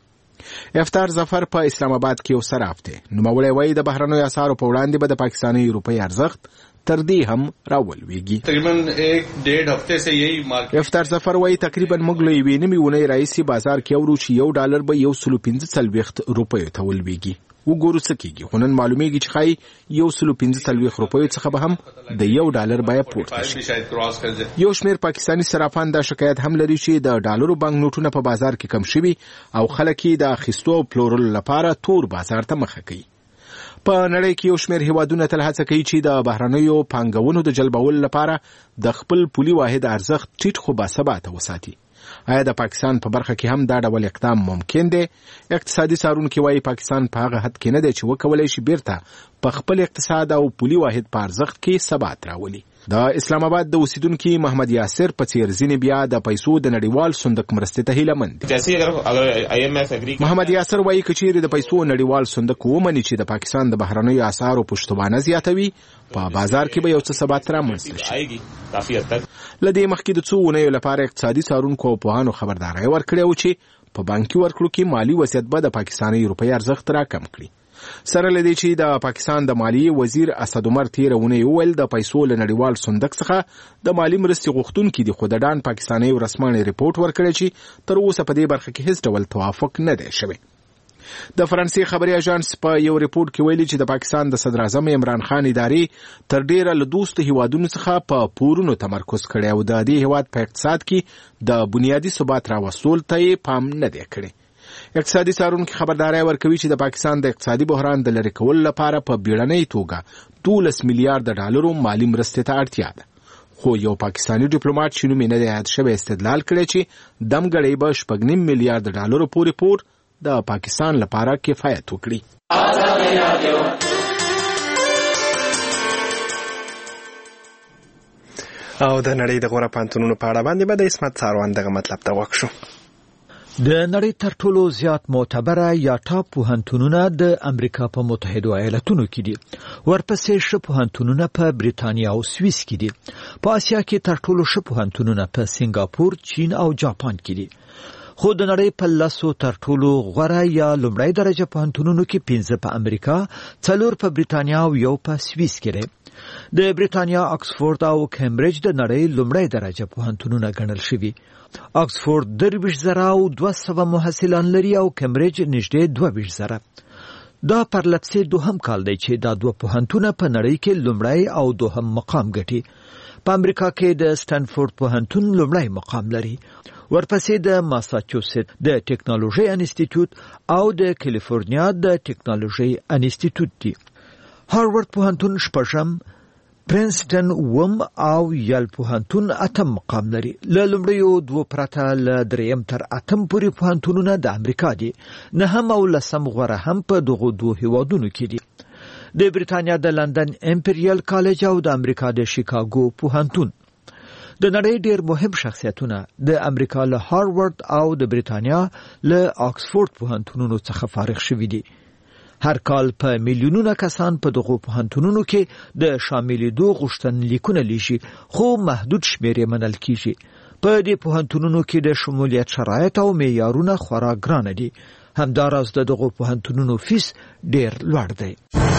کړې. افطار ظفر په اسلام آباد کې یو صراف دی. نوموړی وايي د بهرنیو اسعارو په وړاندې به د پاکستاني روپۍ ارزښت تر دې هم راولويږي. تقریبا ایک ډیढ़ هفته سے یہی مارکیټ افطار ظفر وايي تقریبا موږ له یوې نیمې اونۍ راهیسې بازار کې اورو چې یو ډالر به یو سلو پنځه څلوېښت روپیو ته ولویږي. وګورو څه کېږي، خو نن معلومیږي چې ښایي یو سلو پنځه څلوېښت روپیو څخه به هم د یو ډالر بیه پورته شي. یو شمېر پاکستاني صرافان دا شکایت هم لري چې د ډالرو بانک نوټونه په بازار کې کم شوي او خلک یې د اخیستو او پلورلو لپاره تور بازار ته مخه کوي. په نړۍ کې یو شمېر هیوادونه تل هڅه کوي چې د بهرنیو پانګونو د جلبولو لپاره د خپل پولي واحد ارزښت ټیټ خو باثباته وساتي. آیا د پاکستان په برخه کې هم دا ډول اقدام ممکن دی؟ اقتصادي څارونکي وايي پاکستان په هغه حد کې نه دی چې وکولی شي بیرته په خپل اقتصاد او پولي واحد په ارزښت کې ثبات راولي. د اسلام آباد د اوسیدونکي محمد یاسر په څیر ځینې بیا د پیسو د نړیوال صندوق مرستې ته هیله مند دي. محمد یاسر وايي که چیرې د پیسو نړیوال صندوق ومني چې د پاکستان د بهرنیو اسعارو پشتوانه زیاتوي، په بازار کې به یو څه ثبات رامنځته شي. له دې مخکې د څو اونیو لپاره اقتصادي څارونکو او پوهانو خبرداری ورکړی و چې په بانکي ورکړو کې مالي وضعیت به د پاکستاني روپۍ ارزښت راکم کړي. سره لدی چې د پاکستان د مالیې وزیر اسد عمر تیر ونه ویل د پیسو له نړیوال صندوق څخه د مالی مرستې غوښتونکي د خوددان پاکستاني رسمانه ریپورت ورکړی چې تر اوسه په دې برخه کې هیڅ ډول توافق نه دی شوی. د فرانسې خبري اژانس په یو ریپورت کې ویلي چې د پاکستان د صدر اعظم عمران خان ادارې تر ډیره له دوستو هیوادونو څخه په پورونو تمرکز کړی او د دې هیواد په اقتصاد کې د بنیادی ثبات راوستلو ته پام نه دی کړی. اقتصادي څارونکي خبرداري ورکوي چې د پاکستان د اقتصادي بحران د لرې کولو لپاره په بیړنۍ توګه دولس میلیارډ ډالرو مالی مرستې ته اړتیا ده. خو یو پاکستاني ډیپلوماټ چې نوم یې نه دی یاد شوی استدلال کړی چې دمګړی به شپږ نیم میلیارډ ډالرو پورې پور د پاکستان لپاره کفایت وکړي. او د نړۍ د غوره پوهنتونونو په اړه باندې به د اسمت څاروان دغه مطلب ته وکړو. د نړۍ تر ټولو زیات معتبره یا ټاپ پوهنتونونه د امریکا په متحده ایالاتونو کې دي. ورپسې ښه پوهنتونونه په بریتانیا او سویس کې دي. په اسیا کې تر ټولو ښه پوهنتونونه په سنگاپور، چین او جاپان کې دي. خو د نړۍ په لسو تر ټولو غوره یا لومړی درجه پوهنتونونو کې پنځه په امریکا، څلور په بریتانیا او یو په سویس کې دي. د بریتانیا اکسفورد او کمبریج د نړۍ لومړی درجه پوهنتونونه ګڼل شوي. اکسفورد درویشت زره او دوه سوه محصلان لري او کمبریج نږدې دوه ویشت زره. دا پرلپسې دوهم کال دی چې دا دوه پوهنتونه په نړۍ کې لومړی او دوهم مقام ګټي. په امریکا کې د سټنفورد پوهنتون لومړی مقام لري، ورپسې د ماساچوسټ د ټیکنالوژي انسټیټیوټ او د کالیفورنیا د ټیکنالوژي انسټیټیوټ دي. هاروارد پوهنتون شپږم، پرنسټن اووم او یل پوهنتون اتم مقام لري. له لومړیو دوه پرته له دریم تر اتم پورې پوهنتونونه د امریکا دي. نهم او لسم غوره هم په دغو دوه هیوادونو کې دي. د بریتانیا د لندن امپریال کالج او د امریکا د شیکاګو پوهنتون. د نړۍ ډېر مهم شخصیتونه د امریکا له هاروارد او د بریتانیا له آکسفورد پوهنتونونو څخه فارغ شوي دي. هر کال په میلیونونه کسان په دغو پوهنتونونو کې د شاملېدو غوښتنلیکونه لیږي، خو محدود شمېر یې منل کیږي. په دې پوهنتونونو کې د شمولیت شرایط او معیارونه خورا ګرانه دي. همداراز د دغو پوهنتونونو فیس ډېر لوړ دی.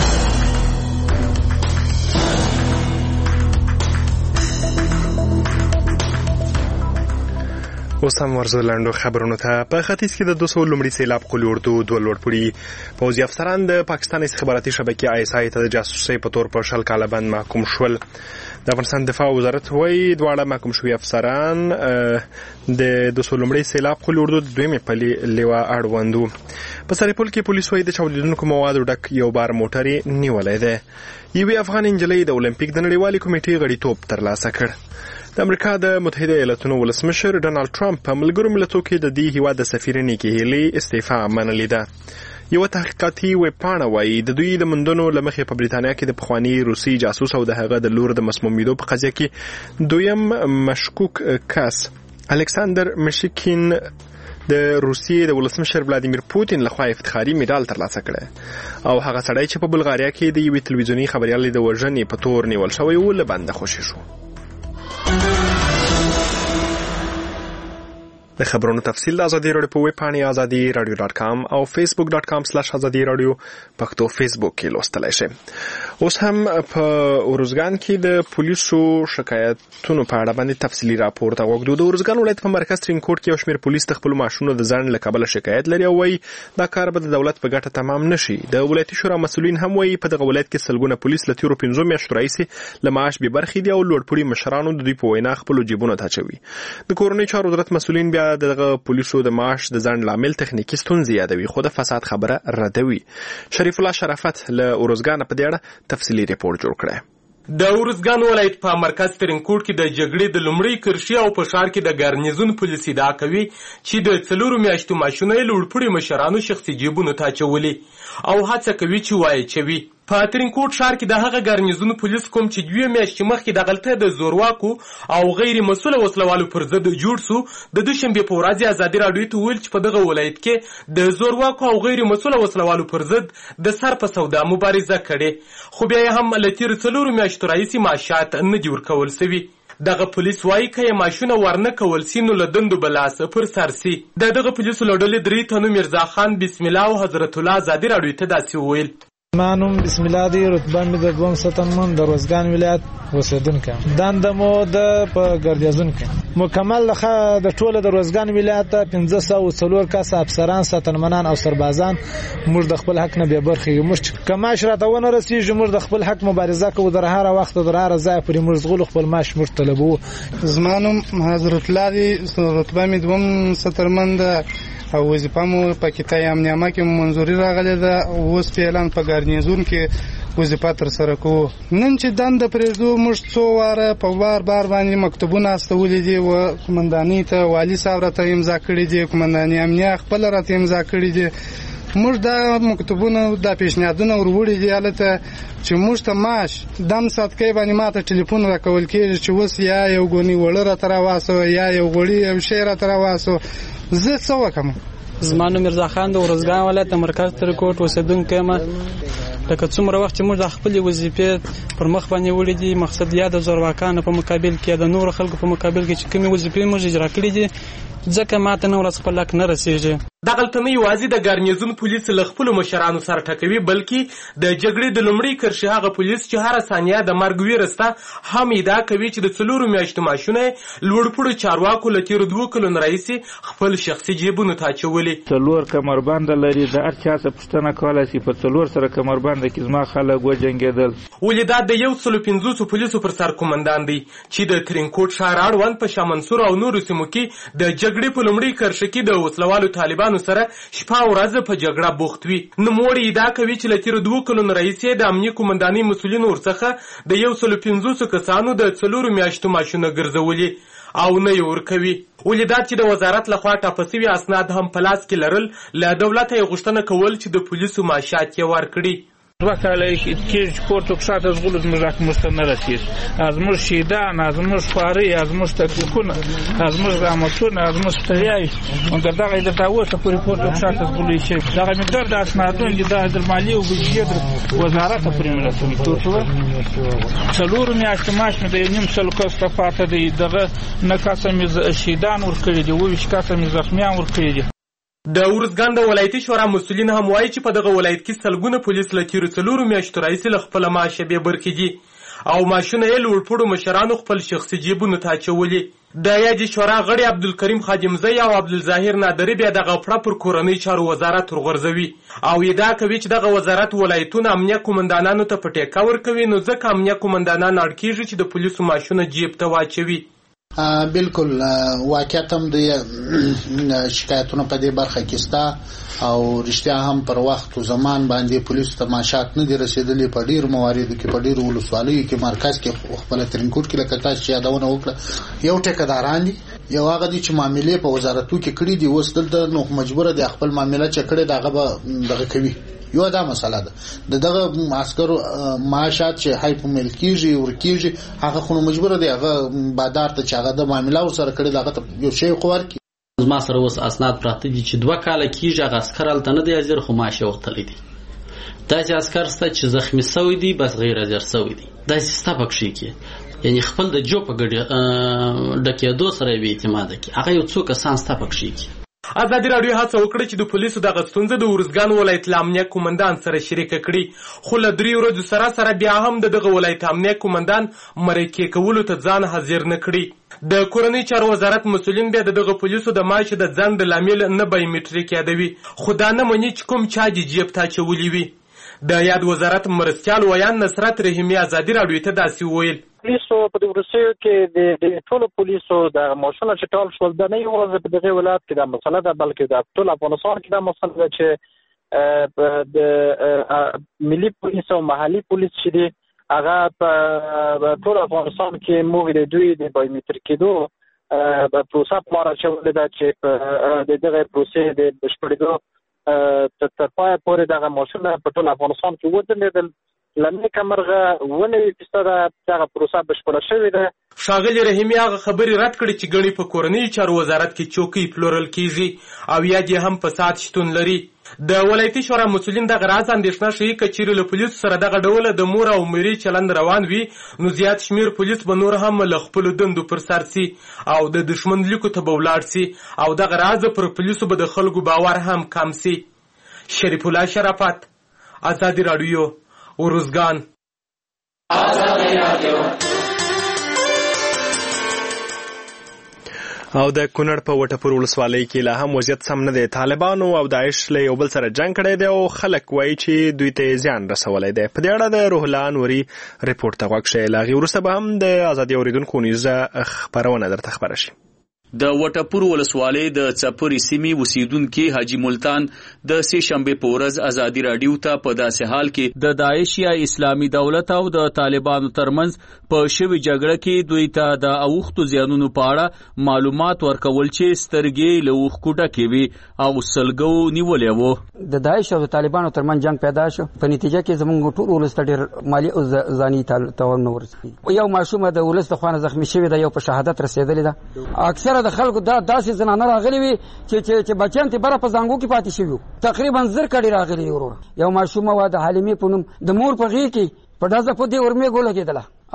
اوس هم ورزو لاندو خبرونو ته. په ختیځ کې د دوه سوه لومړي سیلاب قلي اردو دوه لوړپوړي پوځي افسران د پاکستان استخباراتي شبکې آی اس آی ته د جاسوسۍ په تور په شل کاله بند محکوم شول. د افغانستان دفاع وزارت وایي دواړه محکوم شوي افسران د دوه سوه لومړي سیلاب قلي اردو د دویمې پلې لیوا اړوند وو. په سرپل کې پولیس وایي د چاودېدونکو موادو ډک یو بار موټر یې نیولی دی. یوې افغان نجلۍ د اولمپیک د نړیوالې کمیټې غړیتوب ترلاسه کړ. د امریکا د متحده ایالاتونو ولسمشر ډونالد ټرمپ په ملګرو ملتونو کې د دې هیواد د سفیر نیکی هیلي استعفا منلې ده. یو تحقیقاتي ویبپاڼه وایي د دوی د موندنو له مخې په بریتانیا کې د پخواني روسي جاسوس او د هغه د لور د مسمومیدو په قضیه کې دویم مشکوک کس الکساندر مشکین د روسیې د ولسمشر ولادیمیر پوتین لخوا افتخاري میډال ترلاسه کړی او هغه سړی چې په بلغاریا کې د یوې تلویزیوني خبریالۍ د وژنې په تور نیول شوی و له بنده خوشي شو. د خبرونو تفصیل د ازادي رادیو په ویب پاڼې ازادي رادیو ډاټ کام او فیسبوک ډاټ کام سلاش ازادي رادیو پښتو فیسبوک کې لوستلای شئ. اوس هم په اورزګان کې د پولیسو شکایتونو په اړه باندې تفصیلي راپور ته وګورو. د اورزګان ولایت په مرکز ترینکوټ کې یو شمېر پولیس د خپلو معاشونو د ځنډ له کبله شکایت لري او وایي دا کار به د دولت په ګټه تمام نشي. د ولایتي شورا مسؤلین هم وایي په دغه ولایت کې سلګونه پولیس له تیرو پنځو میاشتو راهیسې له معاش بې برخې دي او لوړپوړي مشرانو د دوی په وینا خپلو جیبونو ته اچوي. د کورنۍ چارو وزارت مسؤلین بیا دغه پولیسو د معاش د ځنډ لامل تخنیکي ستونزې یادوي خو د فساد خبره ردوي. شریف الله شرافت له اورزګان په دې اړه تفصیلي ریپورت جوړ کړی. د اورزګان ولایت په مرکز ترینکوټ کې د جګړې د لومړۍ کرښې او په ښار کې د ګارنیزون پولیس ادعا کوي چې د څلورو میاشتو معاشونه یې لوړپوړي مشرانو شخصي جیبونو ته اچولي او هڅه کوي چې وایي چوي. په ترینکوټ ښار کې د هغه ګارنیزون پولیس کوم چې دوه میاشتې مخکې دغلته د زورواکو او غیر مسؤله وسلوالو پر ضد جوړ سو، د دوشنبې په ورځ ازادي راډیو ته ویل چې په دغه ولایت کې د زورواکو او غیر مسؤله وسلوالو پر ضد د سر په سودا مبارزه کړې، خو بیا هم له تیر څلورو میاشتو راهیسې معاشات نه دي ورکول سوي. دغه پولیس وایي که یې معاشونه ورنه کول سي نو له دندو به لاس پر سر سي. د دغه پولیسو له ډلې درې تنو میرزا خان، بسم الله او حضرت الله ازادي راډیو ته داسې وویل: ما نوم بسم الله دی، رتبه مې د دوم ستن من د روزګان ولایت اوسیدونکی یم. دنده مو د په ګردیزون کې مکمل لخه د ټوله د روزګان ولایت پنځه سوه څلور کسه افسران، ستنمنان او سربازان موږ د خپل حق نه بې برخې یو. موږ که معاش راته ونه رسېږي موږ د خپل حق مبارزه کوو، در هره وخت در هره ځای پورې موږ ځغلو خپل معاش موږ طلبوو. زما نوم حضرت الله دی، رتبه مې دوم سترمن ده او وظیفه مو په کتای امنیه کې منظوري راغلی ده. اوس فعلا په ګارنیزون کې وظیفه ترسره کوو. نن چې دنده پرېږدو موږ څو واره په بار بار باندې مکتوبونه استولي دي و قمندانۍ ته، والي صاحب راته امضا کړي دي، قمنداني امنیه خپله راته امضا کړي دي. موږ دا مکتوبونه دا پیشنهادونه وروړي دي هلته چې موږ ته معاش دم ساتکۍ باندې ماته ټلیفون راکول کېږي چې اوس یا یو ګونی وړه راته راواسو یا یو غوړي یو شی راته راواسو. زه څه وکړم؟ زما نوم میرزا خان د اورزګان ولایت د مرکز ترینکوټ اوسېدونکی یم. لکه څومره وخت چې موږ د خپلې وظیفې پر مخ باندې وړي دي، مقصد یا د زورواکانو په مقابل کې یا د نورو خلکو په مقابل کې چې کومې وظیفې موږ اجرا کړي دي، ځکه ماته نه ورځ خپل حق نه رسېږي. دغلته نه یوازې د ګارنیزون پولیس له خپلو مشرانو سره ټکوي بلکې د جګړې د لومړۍ کرښې هغه پولیس چې هره ثانیه د مرګ ویره سته هم ادعا کوي چې د څلورو میاشتو معاشونه یې لوړپوړو چارواکو له تېرو دوو کلونو راهیسې خپل شخصي جیبونو ته اچولي. څلور کمربنده لري، د هر چا څه پوښتنه کولی شي په څلور سره کمربنده کې زما خلک وجنګېدل. ولې دا د یو سلو پنځوسو پولیسو پر سر کومندان دی چې د ترینکوټ ښار اړوند په شاه منصور او نورو سیمو کې د جګړې په لومړۍ کرښه کې د وسلوالو طالبانو سره شپه او ورځ په جګړه بوخت وي. نوموړی ادعا کوي چې له تېرو دوو کلونو راهیسې د امنیه قومندانۍ مسؤلینو ورڅخه د یو سلو پنځوسو کسانو د څلورو میاشتو معاشونه ګرځولي او نه یې ورکوي. ولې دا چې د وزارت لخوا ټاپه سوي اسناد هم په لاس کې لرل، له دولته یې غوښتنه کول چې د پولیسو معاشات یې ورکړي. دوه کاله کېږي کور ته کښته ژغورو زموږ حق موږ ته نه رسېږي. زموږ شهیدان، زموږ خوارۍ، زموږ تکلیفونه، زموږ زحمتونه، زموږ ستړیاوې مګر دغه یې درته اوسه پورې کور ته کښته ژغورلی شوي. دغه مقدار د اسنادونه دي دا د مالیې او بودیجې د وزارت ته پورې مرسومیتوب شوی. څلورو میاشتو معاش مې د یو نیم سلو کسو ته پاته دی. دغه نه کسه مې شهیدان ورکړي دي، اووه ویشت کسه مې زخمیان ورکړي دي. د ارزګان د ولایتي شورا مسؤلین هم وایي چې په دغه ولایت کې سلګونه پولیس له تېرو څلورو میاشتو راهیسې له خپله معاشه بې برخې دي او معاشونه یې لوړپوړو مشرانو خپل شخصي جیبونو ته اچولي. د یادې شورا غړي عبدالکریم خادمزی او عبدالظاهر نادري بیا دغه پړه پر کورنۍ چارو وزارت ورغورځوي او ادعا کوي چې دغه وزارت ولایتونه امنیه قومندانانو ته په ټیکه ورکوي، نو ځکه امنیه قومندانان اړ کېږي چې د پولیسو معاشونه جیب ته واچوي. بالکل واقعیت هم د شکایتونو په دې برخه کې سته او رښتیا هم پر وخت او زمان باندې پولیسو ته معاشات نه دي رسېدلي. په ډېرو مواردو کې په ډېرو ولسوالیو کې مرکز کې خپله ترینکوټ کې لکه تاسو چې یادونه وکړه یو ټیکهداران دي، یو هغه دي چې معاملې په وزارتو کې کړي دي، اوس دلته نو مجبوره دي خپل معامله چې کړې دغه به دغه کوي. یو دا مسله ده د دغه عسکرو معاشات چې های په مل کېږي ورکېږي هغه خو مجبوره دی هغه بادار ته چې هغه د معامله ورسره کړې دغه ته یو شی خو ورکړي. زما سره اوس اسناد پراته دي چې دوه کاله کېږي هغه عسکر هلته نه دی حاضر خو معاش یې وختلی دی. داسې عسکر شته چې زخمي سوی دي بس غیر حاضر سوی دي. داسې ستا په کښې کې یعنې خپل د جو په ډکېدو سره یې بې اعتماده کړي هغه یو څو کسان ستا په کښې کې. ازادي راډیو هڅه وکړه چې د پولیسو دغه ستونزه د ارزګان ولایت له امنیه قومندان سره شریکه کړي، خو له درې ورځو سره سره بیا هم د دغه ولایت امنیه قومندان مرکې کولو ته ځان حاضر نه کړي. د کورنۍ چارو وزارت مسؤلین بیا د دغه پولیسو د معاش د ځنډ لامل نه بایومټریک یادوي، خو دا نه مني چې کوم چا دې جیب ته اچولي وي. د یاد وزارت مرستیال ویان نصرت رحیمي ازادي راډیو ته داسې وویل: پولیسو په دې وروستیو کې د ټولو پولیسو د معاشونه چې ټول شول دا نه یوازې په دغه ولایت کې دا مسله ده بلکې د ټول افغانستان کې دا مسله ده چې د ملي پولیس او محلي پولیس چې دي هغه په ټول افغانستان کې موږ د دوی د بایومټریک کېدو پروسه په لاره اچولې ده چې د دغه پروسې د بشپړېدو تر پایه پورې دغه معاشونه په ټول افغانستان کې ودرېدل. لمې کمرغه ونه فیصده دغه پروسه بشپړه شوې ده. ښاغلي رحیمي هغه خبرې رد کړې چې ګڼې په کورنیو چارو وزارت کې چوکۍ پلورل کېږي او یا دې هم فساد شتون لري. د ولایتي شورا مسؤلین دغه راز اندېښنه ښیي که چیرې له پولیسو سره دغه ډوله د مور او مري چلند روان وي نو زیات شمېر پولیس به نور هم له خپلو دندو پر سر سي او د دښمن لیکو ته به ولاړ سي او دغه راز پر پولیسو به د خلکو باور هم کم سي. شریف الله شرافت، ازادي راډیو، ارزګان. او د کونړ په وټپور ولسوالۍ کې لا هم وضعیت سم نه دی. طالبانو او داعش له یو بل سره جنگ کړی دی او خلک وایي چې دوی ته زیان رسولی دی. په دې اړه د روح الله انوري ریپورټ ته غوږ شئ. له هغې وروسته به هم د ازادي اورېدونکو نیزه خپرونه درته خپره شي. د وټپور ولسوالۍ د څپرې سیمې اوسیدونکي حاجي ملتان د سې شنبې په ورځ ازادي راډیو ته په داسې حال کې د داعش یا اسلامي دولت او د طالبانو ترمنځ په شوي جګړه کې دوی ته د اوښتو زیانونو په اړه معلومات ورکول چې سترګې له اوښکو ډکې وي او سلګو نیولې وو. د داعش او طالبانو ترمنځ جنگ پیدا شو، په نتیجه کې زموږ ټول ولس ته ډېر مالي او ځاني تاوان ورسېږي. یو ماشومه د ولس د خوانه زخمی شوې ده، یو په شهادت رسېدلې ده. اکثره د خلکو دا داسې زنانه راغلي وي چې چې بچیان ته بره په زنګو کې پاتې شوي، تقریبا زر کډې راغلي ورور. یو ماشومه وه د حلیمې په نوم د مور په غېږ کې په ډزه په دې ورمېږ ولګېدله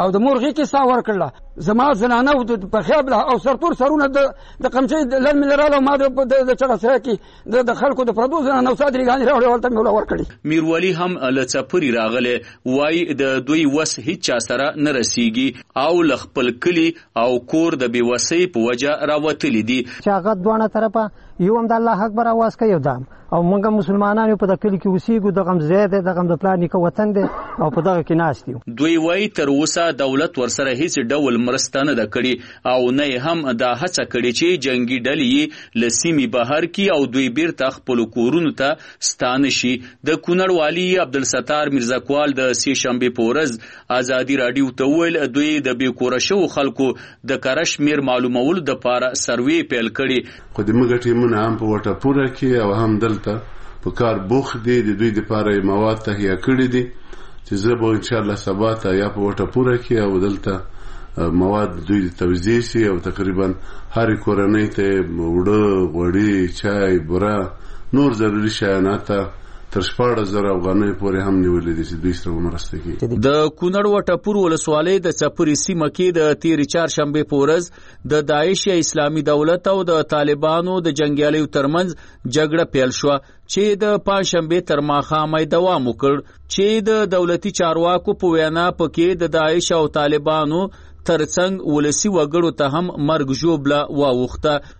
او د مورغي کې سا ورکړه زما زنانه په خیابله او سرتور سرونه د د قمچې لن ملراله ما د چغه سره کې د خلکو د پردو زنانه صادري غانې راوړل ولته مولا ورکړي. میرولی هم لڅپری راغله وای د دوی وس هیڅ چا سره نه رسیږي او لخپل کلی او کور د بیوسی په وجه راوتلی دي چې هغه دوه طرفه یو هم د الله اکبر आवाज کوي دام او موږ مسلمانانو په دکل کې وسیګو د غم زیاده د غم د پلان کې وطن دي او په دغه کې ناست دي. دوی وای تر اوسه دولت ورسره هیڅ ډول مرسته نه کړي او نه هم دا هڅه کړي چې جنگي ډلې لسیمی بهر کې او دوی بیرته خپل کورونو ته ستانه شي. د کونړ والی عبدالستار میرزاکوال د سه شنبه په ورځ ازادي رادیو ته ویل دوی د بیکوره شو خلکو د کارش میر معلومولو د پاره سروې پیل کړي. خو د موږ ټیمونه هم په وټه پوره کې او هم دلته په کار بوخ دي د دوی لپاره مواد تهیه کړي دي چې زه به ان شاء الله سبا ته یا په وټه پوره کې او دلته مواد دوی توزیع شي او تقریبا هر کورنۍ ته وړه غوړي چای بوره نور ضروري شیانات تر شپږ زره افغانۍ پورې هم نیولې دي چې دوی سره مرسته کوي. د کونړ وټپور ولسوالۍ د چپري سیمه کې د تیر چهارشنبه په ورځ د داعش اسلامي دولت او د طالبانو د جنگیالیو ترمنځ جګړه پیل شو چې د پنځشنبه تر ماښامه دوام وکړ چې د دولتي چارواکو په وینا پکې د داعش او طالبانو ترڅنګ ولسی وګړو ته هم مرګ ژوبله واوښته.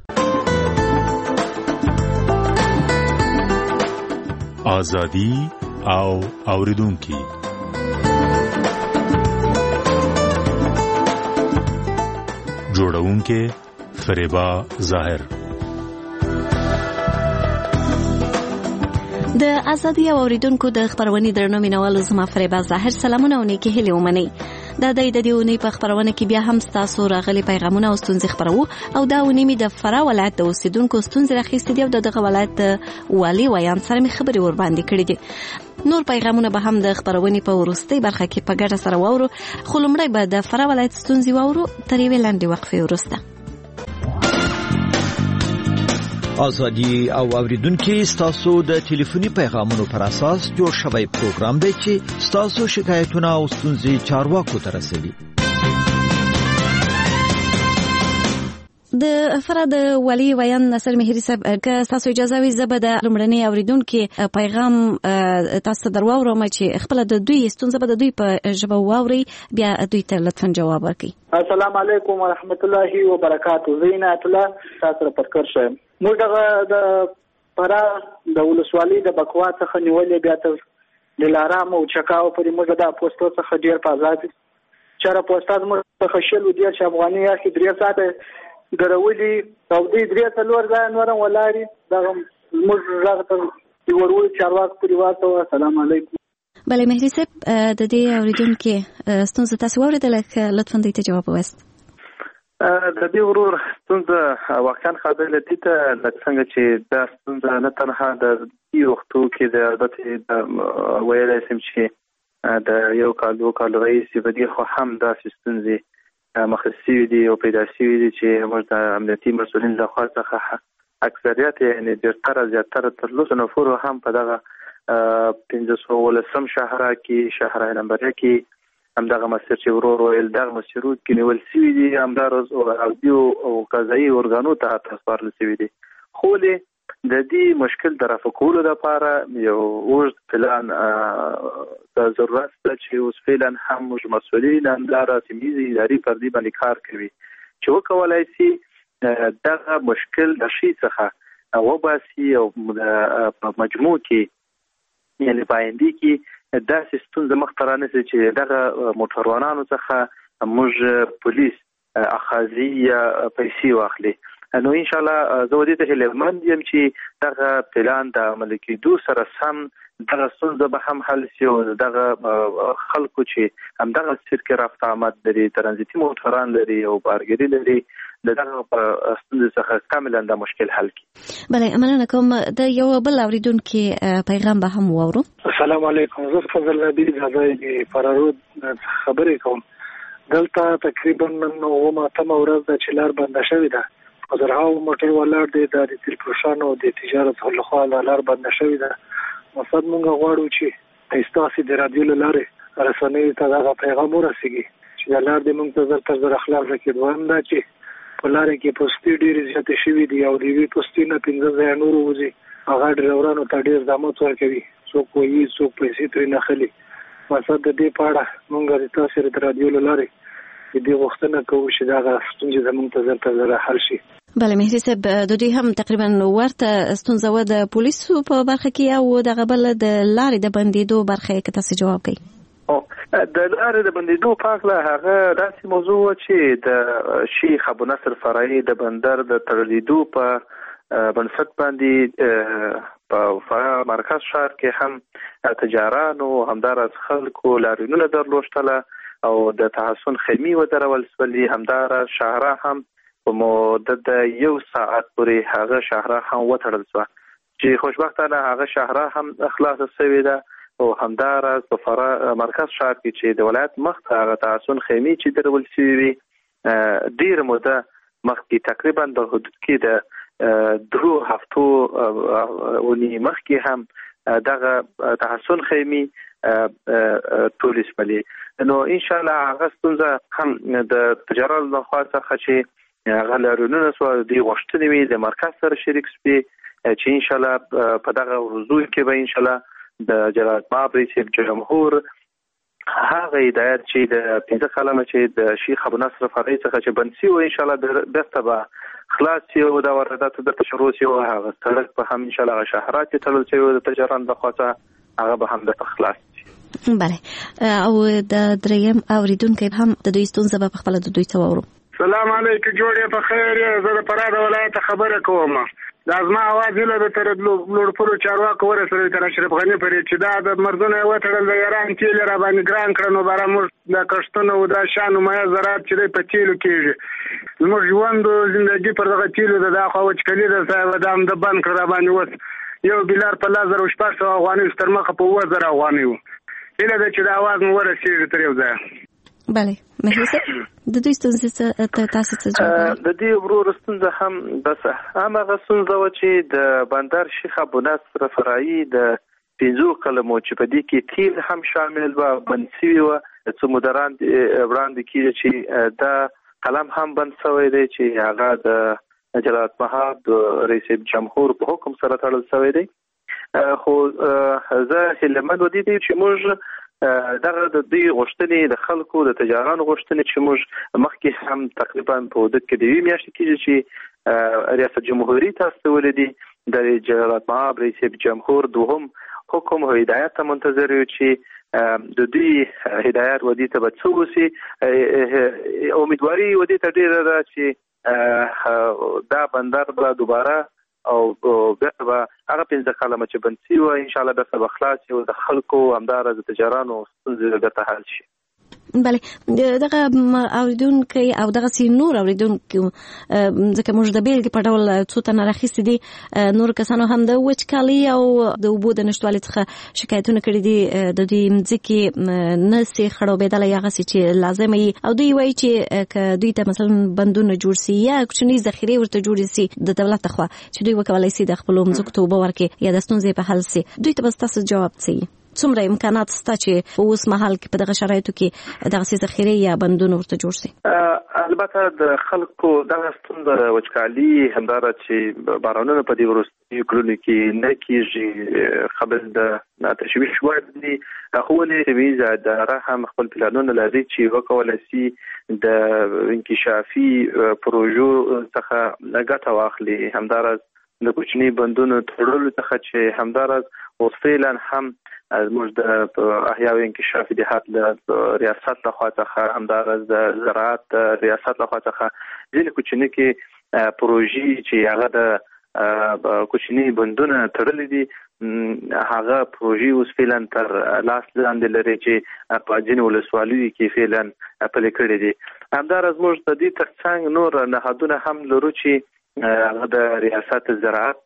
آزادی او اوریدونکي جوړونکي فریبا ظاهر. د ازادي او اوریدونکو د خبرونې درنو مینوالو زما فریبا ظاهر سلامونه او نیکی هیله ومنئ. دا د دې ونی په خبرونه کې بیا هم تاسو راغلي پیغامونه او ستونزې خبرو او دا ونی می د فرا ولایت د اوسیدونکو ستونزې راخېستې دي او دغه ولایت والی ویان سره می خبري ور باندې کړې دي. نور پیغامونه به هم د خبرونې په ورستۍ برخه کې په ګډه سره واورو خو لومړی به د فرا ولایت ستونزې واورو تر یوې لنډې وقفې وروسته. آزادی او اوریدونکو ستاسو د ټلیفوني پیغامونو پر اساس جوړ شوی پروګرام دی چې ستاسو شکایتونه او ستونزې چارواکو ته رسوي. د فرا د والی ویان نصر مهری صاحب که تاسو اجازه وي زه به د لومړنۍ اوریدونکو پیغام تاسو ته درواورم چې خپل د دوی ستونزه به د دوی په ژبه واوري بیا دوی ته لطفا جواب ورکړي. السلام علیکم ورحمت الله وبرکاته. زینت الله تاسو پر کار شوم. موږ دغه د فرا د ولسوالۍ د بکوا څخه نیولې بیا ته د لارام او چکاو پرې موږ د پوسټو څخه ډیر په آزاد چېرې پوسټاز موږ څخه شل ډیر چې افغاني یا کې درې ساعته ګرولي او دې درې څلور ځای نورم ولاري دا موږ راغته دی ورول چارواک پریواتو. السلام علیکم. بله مهدي صاحب د دې اوریدونکو ستونزه تاسو ورته لطفا دې ته جواب وست. د دې ورور ستونزه واقعا خبره لتی ته څنګه چې دا ستونزه نه تنها د یو وختو کې د عادت ویلای سم چې د یو کال دوه کال رئیس بدی خو هم دا ستونزه مخصوصي دي او پیدا شوي دي چې موږ د امنیتي مسؤلین له خوا څخه اکثریت یعنی ډېر زیاتره تر لسو نفرو هم په دغه پنځه سوه ولسم شهره کې شهره نمبر کې همدغه مسیر چې ورور ویل دغه مسیرو کې نیول شوي دي همداراز اودیو او قضایي ارګانو ته تسپارل شوي دي. خو د دې مشکل د رفع کولو لپاره یو اوږد پلان د ضرورت ده چې اوس فعلا هم موږ مسؤلین همدارا سیمه اداري فردي باندې کار کوي چې وکولای شي دغه مشکل د شي څخه وباسي او په مجموع کې یعنی پاینده کې دا سیستم د مخترانه چې دغه موټروانانو څخه موږ پولیس اخاذي پیسې واخلي. نو ان شاء الله زه ودې ته هیلمند یم چې دغه پلان د عمل کېدو سره سم دغه ستونزه به هم حل شي او دغه خلکو چې همدغه سیر رفت آمد لري ترانزیتي موټران لري او بارګري لري دغه ستونزه څخه کاملا د مشکل حل کړي. بله مننه کوم. د یو بل اوریدونکو پیغام به هم واورو. السلام علیکم. زه فضل نبی غزای فرارود خبرې کوم. دلته تقریبا نن اومه تم ورځ د چلار بنده شوې ده. زرهاو موټر ولر دي د تلپوشانو د تجارت خلخوا لار بند شوی ده. مقصد مونږ غواړو چې ایستاسي د رادیو لاره رسنۍ ته دا پیغام ورسیږي چې د لار د موږ ته زر تر زر اخلاق کې دوام دا چې په لارې کې پوستې ډېرې زیاتې شوي دي او د یوې پوستې نه پنځه ځایه نور وځي هغه ډریورانو ته ډېر زحمت ورکوي څوک وایي څوک پیسې ترې نخلي مقصد د دې په اړه موږ د تاسو د رادیو له لارې د دې غوښتنه کوو چې دغه ستونزې زموږ ته زر تر زر حل شي. بله مهدي صاحب د دوی هم تقریبا ورته ستونزه وه د پولیسو په برخه کې او دغه بله د لارې د بندېدو برخه یې که تاسو جواب کوي. د لارې د بندېدو په هکله هغه داسې موضوع وه چې د شیخ ابونصر فرعي د بندر د تړلېدو په بنسټ باندې په مرکز ښار کې هم تجارانو همداراز خلکو لاریونونه درلوشتله او د تحسن خیمې ودرول سولې همداراز شهره هم په مدت د یو ساعت پورې هغه شهره هم وتړل شوه چې خوشبختانه هغه شهره هم خلاصه شوې ده او همداراز په فرا مرکز ښار کې چې د ولایت مخ ته هغه تحسن خیمې چې درول شوې وي ډېره موده مخکې تقریبا د حدود کې د درو هفتو ونې مخکې هم دغه تحسن خیمې ټولې شملې نو انشاءالله هغه ستونزه هم د تجارت لخوا څخه چې هغه لاریونونه سوه دوی غوښتنې وي د مرکز سره شریک شوي چې انشاءالله په دغه ورځو کې به انشاءالله د جلال مآب رئیس جمهور هغه هدایت چې د پنځه کلمه چې د شیخ ابونصر فرعي څخه چې بند شوي انشاءالله بیرته به خلاص شي او د وارداتو بیرته شروع شي او هغه سړک به هم انشاءالله هغه شهرات چې تړل شوي د تجارت لخوا څخه هغه به هم بیرته خلاص شي. بله او د دریم اوریدونکی هم د دوی ستونزه به په خپله د دوی څه واورو. سلام علیکم جوړې په خیر یې زه د فراه د ولایت خبره کوم دا زما اواز هیله ده تر لوړپوړو چارواکو ورسوي تر اشرف غني پورې چې دا د مردونه یې وتړل د ایران تیل یې راباندې ګران کړه نو باره موږ د کښتونو او دا شیانو مایع زراعت چې دی په تیلو کېږي زموږ ژوند او زندګي پر دغه تیلو د دا خوا وچکلي ده صاحب دا هم د بند کړه راباندې اوس یو بیلار په لس زره شپږ سوه افغانۍ تر مخه په اووه زره افغانۍ وو هیله ده چې د اواز مو ورسېږي تر یو ځایه. بله مهدي صاحب د دوی ستونزې ته تاسو څه جواب د دې ورور ستونزه هم بس هماغه ستونزه وه چې د بندر شیخ ابونصر فرعي د پنځو کلمو چې په دې کې تیل هم شامل وه بند شوي وه څه مدران وړاندې کېږي چې دا قلم هم بند شوی دی چې هغه د جلال مآب د رئیس جمهور په حکم سره تړل شوی دی خو زه هیلهمند ودې دی چې موږ دغه د دوی غوښتنې د خلکو د تجارانو غوښتنې چې موږ مخکې هم تقریبا په حدود کې د یوې میاشتې کېږي چې ریاست جمهوري ته استولې دي د جلال مآب رئیس جمهور دوهم حکم او هدایت ته منتظر یو چې د دوی هدایت ودې ته به څه وشي امیدواري ودې ته ډېره ده چې دا بندر به دوباره او بیرته به هغه پنځه کلمه چې بند شوي وه انشاءالله بیرته به خلاص شي او د خلکو همداراز د تجارانو ستونزې بیرته حل شي. بله دغه اوریدونکي او دغسې نور اوریدونکي ځکه موږ د بیلګې په ډول څو تنه راخیستي دي نور کسانو هم د وچکالي او د اوبو د نشتوالي څخه شکایتونه کړي دي د دوی مځکې نسي خړوبېدلی هغسې چې لازمه وي او دوی وایي چې که دوی ته مثلا بندونه جوړ سي یا کوچنۍ ذخیرې ورته جوړې سي د دولت لخوا چې دوی وکولی سي د خپلو مځکو ته اوبه ورکړي یا د ستونزې په حل سي دوی ته به ستاسو جواب څه څومره امکانات شته چې په اوس مهال کې په دغه شرایطو کې دغسې ذخیرې یا بندونه ورته جوړ شي؟ البته د خلکو دغه ستونزه د وچکالي همداراز چې بارانونه په دې وروستیو کلونو کې نه کېږي قبل د تشویش وړ دي خو ولې طبیعي اداره هم خپل پلانونه لري چې وکولی سي د انکشافي پروژو څخه ګټه واخلي همداراز د کوچني بندونو تړلو څخه چې همداراز اوس فعلا هم زموږ د احیا او انکشاف دهات د ریاست لخوا څخه همداراز د زراعت ریاست لخوا څخه ځینې کوچني کې پروژې چې هغه د کوچني بندونه تړلي دي هغه پروژې اوس فعلا تر لاس لاندې لري چې په ځینو ولسوالیو کې فعلا پلي کړي دي همداراز موږ د دې ترڅنګ نور نهادونه هم لرو چې هغه د ریاست زراعت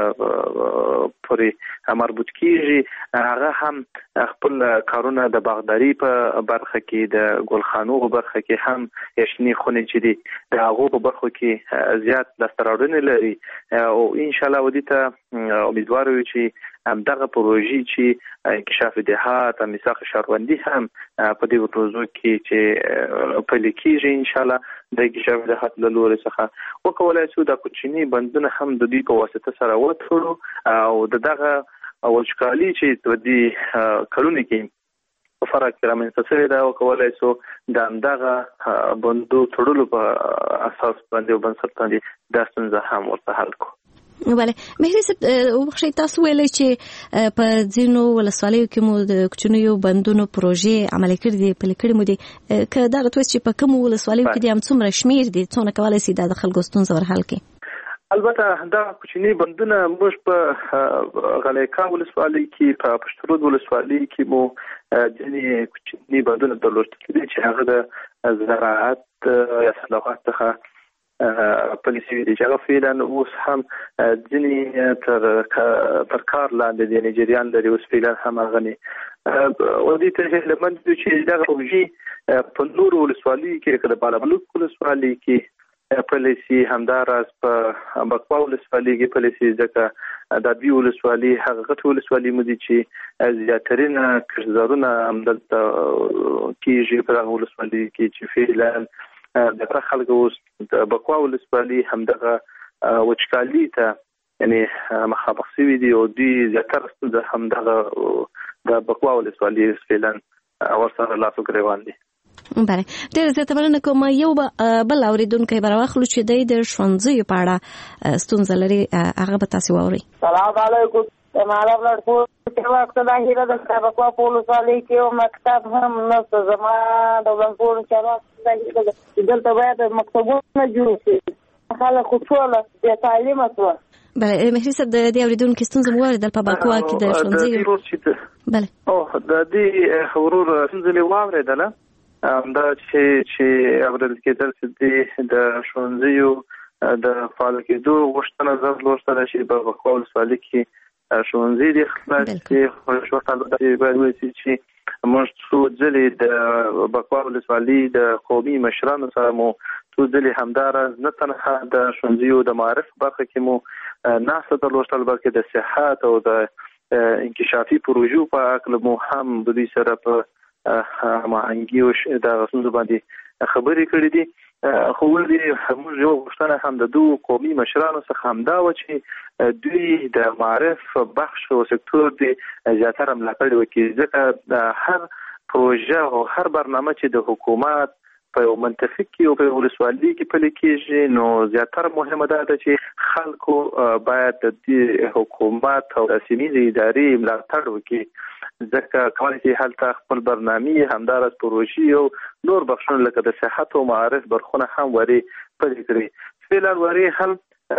پورې مربوط کیږي. هغه هم خپل کارونه د باغداري په برخه کې د ګلخانو په برخه کې هم یشنی خونې چې دي د هغه په برخه کې زیات لستراډونه لري او ان شاء الله ودی ته امیدوار یو چې همدغه پروژې چې انکشاف دهات او میثاق شهروندي هم په دې وروزو کې چې په لیکيږي ان شاء الله د انکشاف دهات له لوري څخه وکولای شو د کوچني بندونه هم د دې په واسطه سره وټړو او دغه وچکالي چې د دې کلونو کې فرق رامنځته شوی دا وکولای شو د دغه بندو تړلو په اساس باندې او بنسټ باندې د ستونزه هم ورته حل کو. بله مهري صاحب وبخښئ تاسو ویلئ چې په ځینو ولسوالیو کې مو د کوچنیو بندونو پروژې عملي کړي دي پلي کړي مو دي که دغه توس چې په کومو ولسوالیو کې دي هم څومره شمیر دي څونه کولی شي دا د خلکو ستونزه ور حل کړي؟ البته دا کوچني بندونه موږ په غلیکا ولسوالۍ کې په پشترود ولسوالۍ کې مو ځینې کوچني بندونه درلودل چې هغه د زراعت یا صلاحات څخه پالیسي دي چې هغه فعلا اوس هم ځینې تر تر کار لاندې د نایجریان لري اوس فعلا هم غني او دې ته لمن چې دا پروژې په نورو ولسوالۍ کې کله بالابلوک ولسوالۍ کې پالیسي همداراز په بکوا ولسوالۍ کې پالیسي ځکه د دې ولسوالۍ حقیقت ولسوالۍ مو دي چې زیاترین کړزارونه همدلته کېږي په هغه ولسوالۍ کې چې فعلا د تر خلکو د بکوا ولسوالۍ همدغه وچکالي ته یعنی مخابخ شوي دي او دوی زیاتره ستونزه همدغه د بکوا ولسوالۍ فعلا ورسره لاس ګریوان دي. بله ډېر زیاته مننه کوم. یو بل اورېدونکی به راواخلو چې دی د ښوونځیو په اړه ستونزه لري هغه به تاسې واورئ. سلام علیکم. زما لپاره چې وخت دا هیله ده چې بکوا په ولسوالۍ کې یو مکتب هم نشته. زما د ولنپور چارواکو دا هیله ده چې دلته باید مکتبونه جوړ شي. خلک خو ټوله بې تعلیمه شوه. بله مهري صاحب د دې اورېدونکي ستونزه مو واورېدل په بکوا کې د ښوونځیو. بله او د دې ورور ستونزه مې واورېدله دا چې چې اورېدل کېدل چې د ښوونځیو د فعال کېدو غوښتنه زر لوستله شي په بکوا ولسوالۍ کې ښوونځي د خلاص کې خو شوه باید وایي چې موږ څو ځلې د بکوا ولسوالۍ د قومي مشرانو سره مو څو ځلې همداراز نه تنها د ښوونځیو د معارف برخه کې مو ناسته درلوستل بلکې د صحت او د انکشافي پروژو په اړه مو هم د دې سره په مهنګي او د ستونزو باندې خبرې کړې دي. خو ولې موږ یو غوښتنه هم د دوه قومي مشرانو څخه همدا و چې دوی د معارف بخش او سکتور دی زیاتره ملاتړ وکړي ځکه هر پروژه او هر برنامه چې د حکومت په یو منطقه کې او په ولسوالۍ کې پلي کېږي نو زیاتره مهمه ده چې خلکو باید د حکومت او د سیمې ادارې ملاتړ وکړي ځکه کولای شي هلته خپل برنامې همدارس پروژې او نور بخښونه لکه د صحت او معارف برخونه هم وري پلي کړي. فعلا وري هم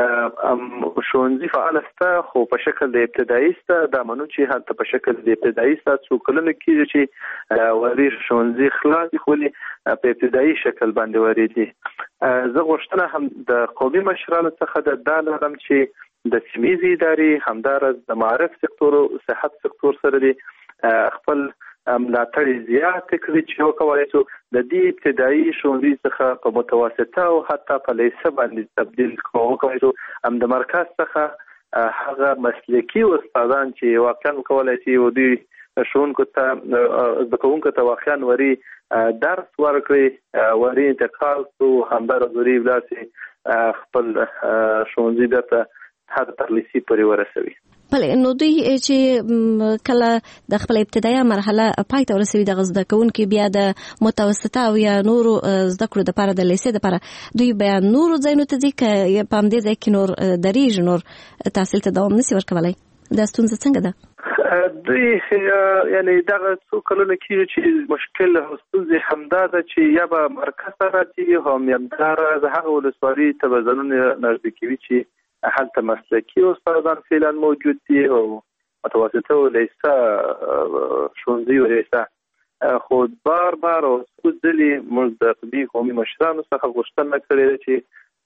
ښوونځي فعال سته خو په شکل د ابتدایي سته دا منو چې هلته په شکل د ابتدایي سته څو کلونه کېږي چې وري ښوونځي خلاص دي خو په ابتدایي شکل باندې وري دي. زه غوښتنه هم د قومي مشرانو څخه د دا لرم چې د سیمې ادارې همدارس د معارف سکتور او صحت سکتور سره دي خپل ملاتړ زیات کړي چې وکولای شو د دې ابتدایي ښوونځي څخه په متوسطه او حتی په لیسه باندې تبدیل وکولای شو هم د مرکز څخه هغه مسلکي استادان چې واقعا کولای شي و دې ښوونکو ته د کوونکو ته واقعا وري درس ورکړي وري انتقال او همدار ضروري ولاسي خپل ښوونځي درته هر ترلیسي پورې ورسوي. بله نو دوی چې کله د خپل ابتدایي مرحله پای ته ورسوي د زده کوونکي بیا د متوسطه او یا نورو زده کړو لپاره د لیسې لپاره دوی بیا نورو ځایونو ته ځي که په همدې ځای کې نور درېږي نور تحصیل ته دوام نشي ورکولی دا ستونزه څنګه ده؟ دوی یعنی دغه څو کلونه کېږي چې مشکل او ستونزې همدا ده چې یا به مرکز ته راځي هم همداراز هغه ولسوالۍ ته به ځانونه نږدې کوي چې هلته مسلکي استادان فعلا موجود دي او متوسطه او لیسه ښوونځي او لیسه خو بار بار او څو ځلې موږ د قومي مشرانو څخه غوښتنه کړې ده چې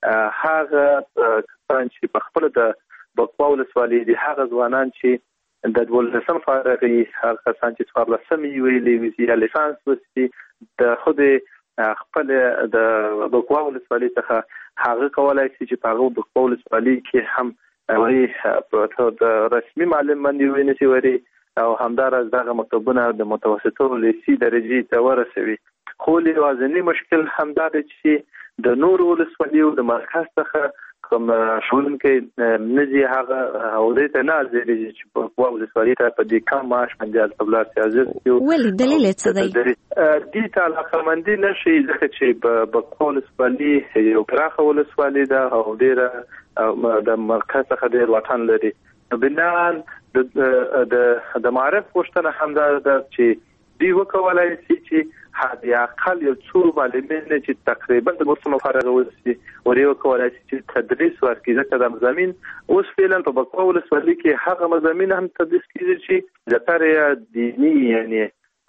هغه کسان چې په خپل د بکوا ولسوالۍ د هغه ځوانان چې د دولسم فارغي هغه کسان چې څوارلسم یې ویلي وي یا لیسانس وسي د خود خپل د بکوا ولسوالۍ څخه هغه کولای شي چې په هغه بکوا ولسوالۍ کې هم وری په د رسمي معلم باندې ویني وری او همدارس دغه مکتبونه د متوسطو لیسي درجه ته ورسوي. خو لوازمي مشکل همدا دی چې د نور ولسوالیو د مرکز څخه کوم ښوونکي نجي هغه او دې ته نه ځي چې په ولسوالۍ ته په دې کم معاش باندې تبلار سیاست ولې دلیل څه دی؟ دې ته علاقمندي نشي ځکه چې په ولسوالۍ یو پراخه ولسوالۍ ده او ډېره د مرکز څخه ډېر واټن لري. بنان د د معرف پوښتنه همدا ده چې دی وکولای شي چې حد اقل یو څو معلمین چې تقریبا د موسم فارغ وسی او یو کولای شي چې تدریس ورکړي ځکه د مضامین اوس فعلا په بکوا ولسوالۍ کې هغه مضامین هم تدریس کیږي چې زتره دینی یعنی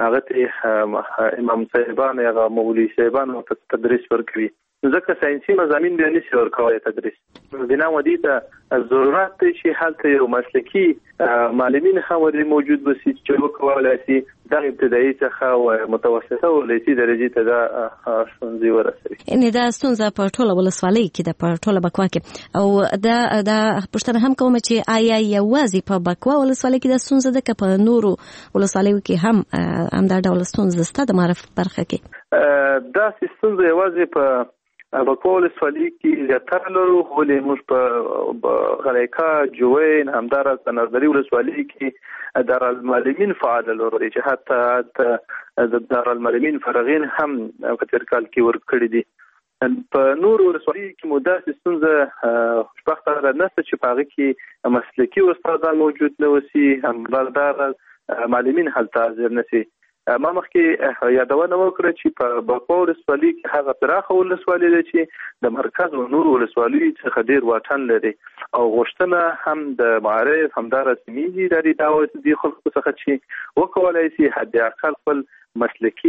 هغه امام صاحبان یا مولوی صاحبان تدریس ورکوي ځکه ساينسي مضامین به نشي ورکوي تدریس. بنا ودی ته ضرورت دی چې هلته یو مسلکی معلمین هم موجود وسی چې وکولای شي د ابتدایي څخه او متوسطه او لیسي درجه ته دا ستونزې ورسوي. ان دا ستونزه په ټوله ولسوالۍ کې د په ټوله بکوا کې او دا دا پښتنه هم کوم چې آیا یوازې په بکوا ولسوالۍ کې د ستونزه ده که په نورو ولسوالیو کې هم هم دا ډول ستونزه سته د معرف برخه کې؟ دا ستونزه یوازې په بکوا ولسوالۍ کې زیاتره لرو ولې موږ په غلیکا جوین همدارس د نظري ولسوالۍ کې دارالمعلمین فعال لرو چې حتی د دارالمعلمین فرغین هم په تیر کال کې ورکړي دي. په نور ولسوالۍ کې مو داسې ستونزه خوشبختانه نشته چې په هغه کې مسلکي استادان موجود نه وسي همدارس معلمین هلته حاضر نشي. ما مخکې یادونه وکړه چې په بکوا ولسوالۍ کې هغه پراخه ولسوالۍ ده چې د مرکز او نور ولسوالیو څخه ډېر واټن لري او غوښتنه هم د معارف همدارس میږي لري دا د خلکو څخه چې وکولای شي حد اقل خپل مسلکي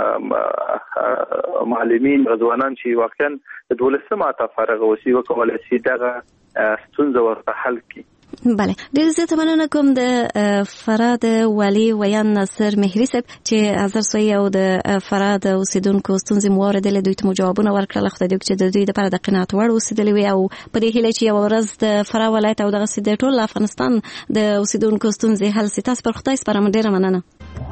معلمین غزوانان چې واقعا د دولسم عطا فارغ وسی وکولای شي دغه ستونزه ورته حل کړي. بله ډیر زیاته مننه کوم د فراد والی ویان ناصر مهری صاحب چې حاضر سوی او د فراد اوسیدونکو ستونزې مو اوریدلې دوی ته مو ځوابونه ورکړل خو د دې چې د دوی لپاره د قناعت وړ اوسیدلې وي او په دې هیله چې یو ورځ د فرا ولایت او دغه د ټول افغانستان د اوسیدونکو ستونزې حل سي. تاسو پر خدای سپارم ډیره مننه.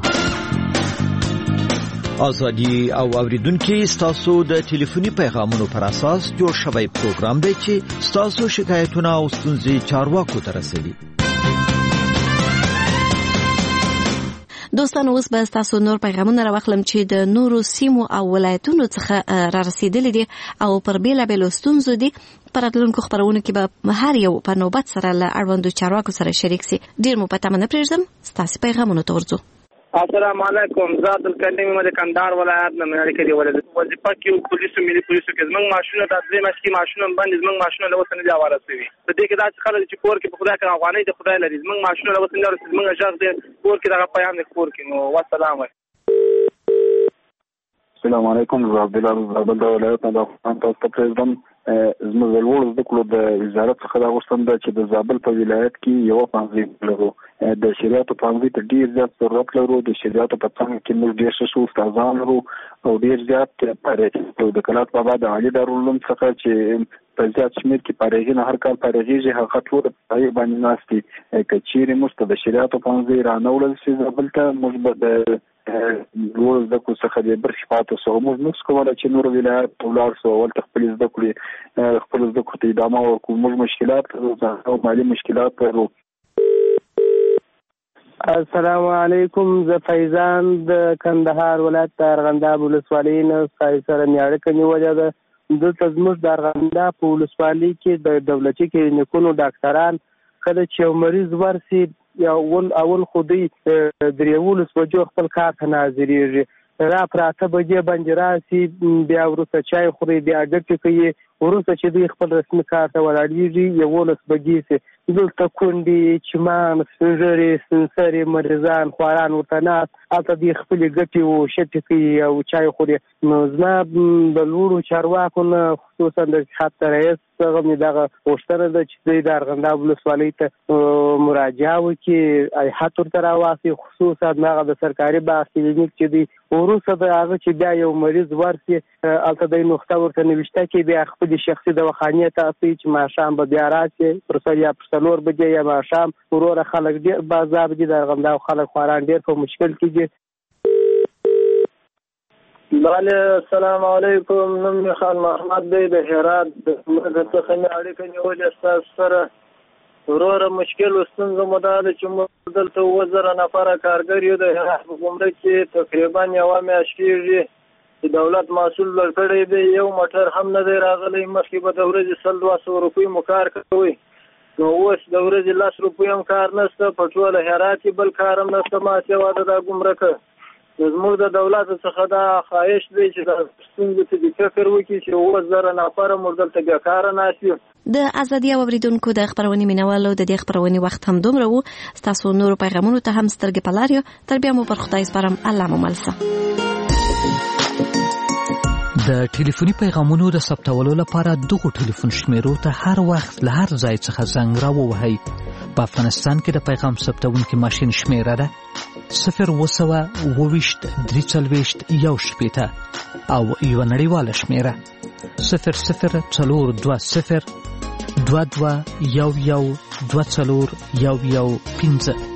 ازادي او اوریدونکو ستاسو د ټلیفوني پیغامونو پر اساس جوړ شوی پروګرام دی چې ستاسو شکایتونه او ستونزې چارواکو ته رسوي. دوستانو اوس به تاسو نور پیغامونه راوخلم چې د نورو سیمو او ولایتونو څخه را رسیدلي دي او پر بیلابیلو ستونزو دي. پر راتلونکو خبرونو کې به هر یو په نوبت سره له اړوندو چارواکو سره شریک سي. ډیر مو پته نه پرېږدم ستاسو پیغامونو ته ورځو. السلام علیکم. ذات الکریم د کندهار ولایت نه مې اړیکې دی ولې وظیفه کې پولیسو ملي پولیسو کې زمنګ ماشونه د درې ماشي ماشونه باندې زمنګ ماشونه له وسنه دی حواله شوی. په دې کې دا چې خلک چې کور کې په خدای کې افغاني د خدای لري زمنګ ماشونه له وسنه رسېږي زمنګ ځاګ دې کور کې دغه پیغام نه کور کې نو والسلام علیکم. السلام علیکم. زه عبد الله زابل د ولایت نه د افغان تاسو پرېږدم. زموږ د لوړ زده کړو د وزارت څخه دا غوښتنه ده چې د زابل په ولایت کې یو پنځه لرو د شریعت پنځه ته ډیر زیات ضرورت لرو. د شریعت په څنګه کې موږ ډیر ښه استادان لرو او ډیر زیات پاره د کلات بابا د عالی دارالعلوم څخه چې په زیات شمېر کې پارېږي هر کال پارېږي هغه ټول په باندې ناشتي کچېره مست د شریعت پنځه رانول شي زابل ته موږ به لوړ زده کړو څخه د برخې پاتې سو موږ نو څه چې نور ولایت ولر سو ول خپل زده کړې خپل زده کړې ته ادامه ورکړو. موږ مشکلات او مالي مشکلات لرو. السلام علیکم. زه فیضان د کندهار ولایت د ارغنداب ولسوالۍ نه سای سره میاړه نیولې ده. دلته زموږ د ارغنداب په ولسوالۍ کې د دولتي کلینیکونو ډاکټران کله چې مریض ورسي یا اول اول خودي دریولس بجو خپل کار ته ناظریږي را پراته بجې باندې راسي بیا ورته چای خوري بیا ګټه کوي وروسته چې دوی خپل رسمي کار ته ولاړېږي یولس بجې سي دلته کونډې چمان سپینږیري سپینسرې مریضان خواران ورته ناست هلته دوی خپلې ګټې و شټې کوي او چای خوري. نو زما د لوړو چارواکو نه خصوصا د خط رئیس څخه مې دغه غوښتنه ده چې دوی د ارغنداب ولسوالۍ ته مراجعه وکړي هیات ورته راواخلي خصوصا هغه د سرکاري باغ کلینیک چې دوی وروسته د هغه چې بیا یو مریض ورسي هلته دوی نقطه ورته نوشته کړي بیا خپلې شخصي دواخانې ته اخلي چې ماښام به بیا راشي پر سر یا پر څلور بجې یا ماښام وروره خلک ډېر بازار دي د ارغنداب خلک خواران ډېر په مشکل کې دي. بله السلام علیکم. نوم مې خان محمد دی د هرات د مرګ څخه مې اړیکه نیولې ستاسو سره. وروره مشکل او ستونزه مو دا ده چې موږ دلته اووه زره نفره کارګر یو د هرات په ګمرک کې تقریبا یوه میاشت کېږي چې دولت محصول ورکړی دی یو موټر هم نه دی راغلی. مخکې به د ورځې سل دوه سوه روپۍ مو کار کوئ نو اوس د ورځې لس روپۍ هم کار نشته په ټوله هرات کې بل کار هم نشته ما سوا د دا ګمرکه. زموږ د دولت څخه دا خواهش دی چې د ستونزو ته د فکر وکړي چې اووه زره نفره موږ دلته بېکاره ناست یو. د ازادي اوریدونکو د خبرونې مینوالو د دې خبرونې وخت هم دومره و. ستاسو نورو پیغامونو ته هم سترګې په لار یو. تر بیا مو پر خدای سپارم. الله مو مل شه. د ټلیفوني پیغامونو د ثبتولو لپاره دغه ټلیفون شمیرو ته هر وخت له هر ځای څخه زنګ راووهئ. په افغانستان کې د پیغام ثبتونکي ماشین شمیره ده صفر اووه سوه اووه ویشت درې څلوېښت یو شپېته او یوه نړیواله شمیره صفر صفر څلور دوه صفر دوه دوه یو یو دوه څلور یو یو پنځه.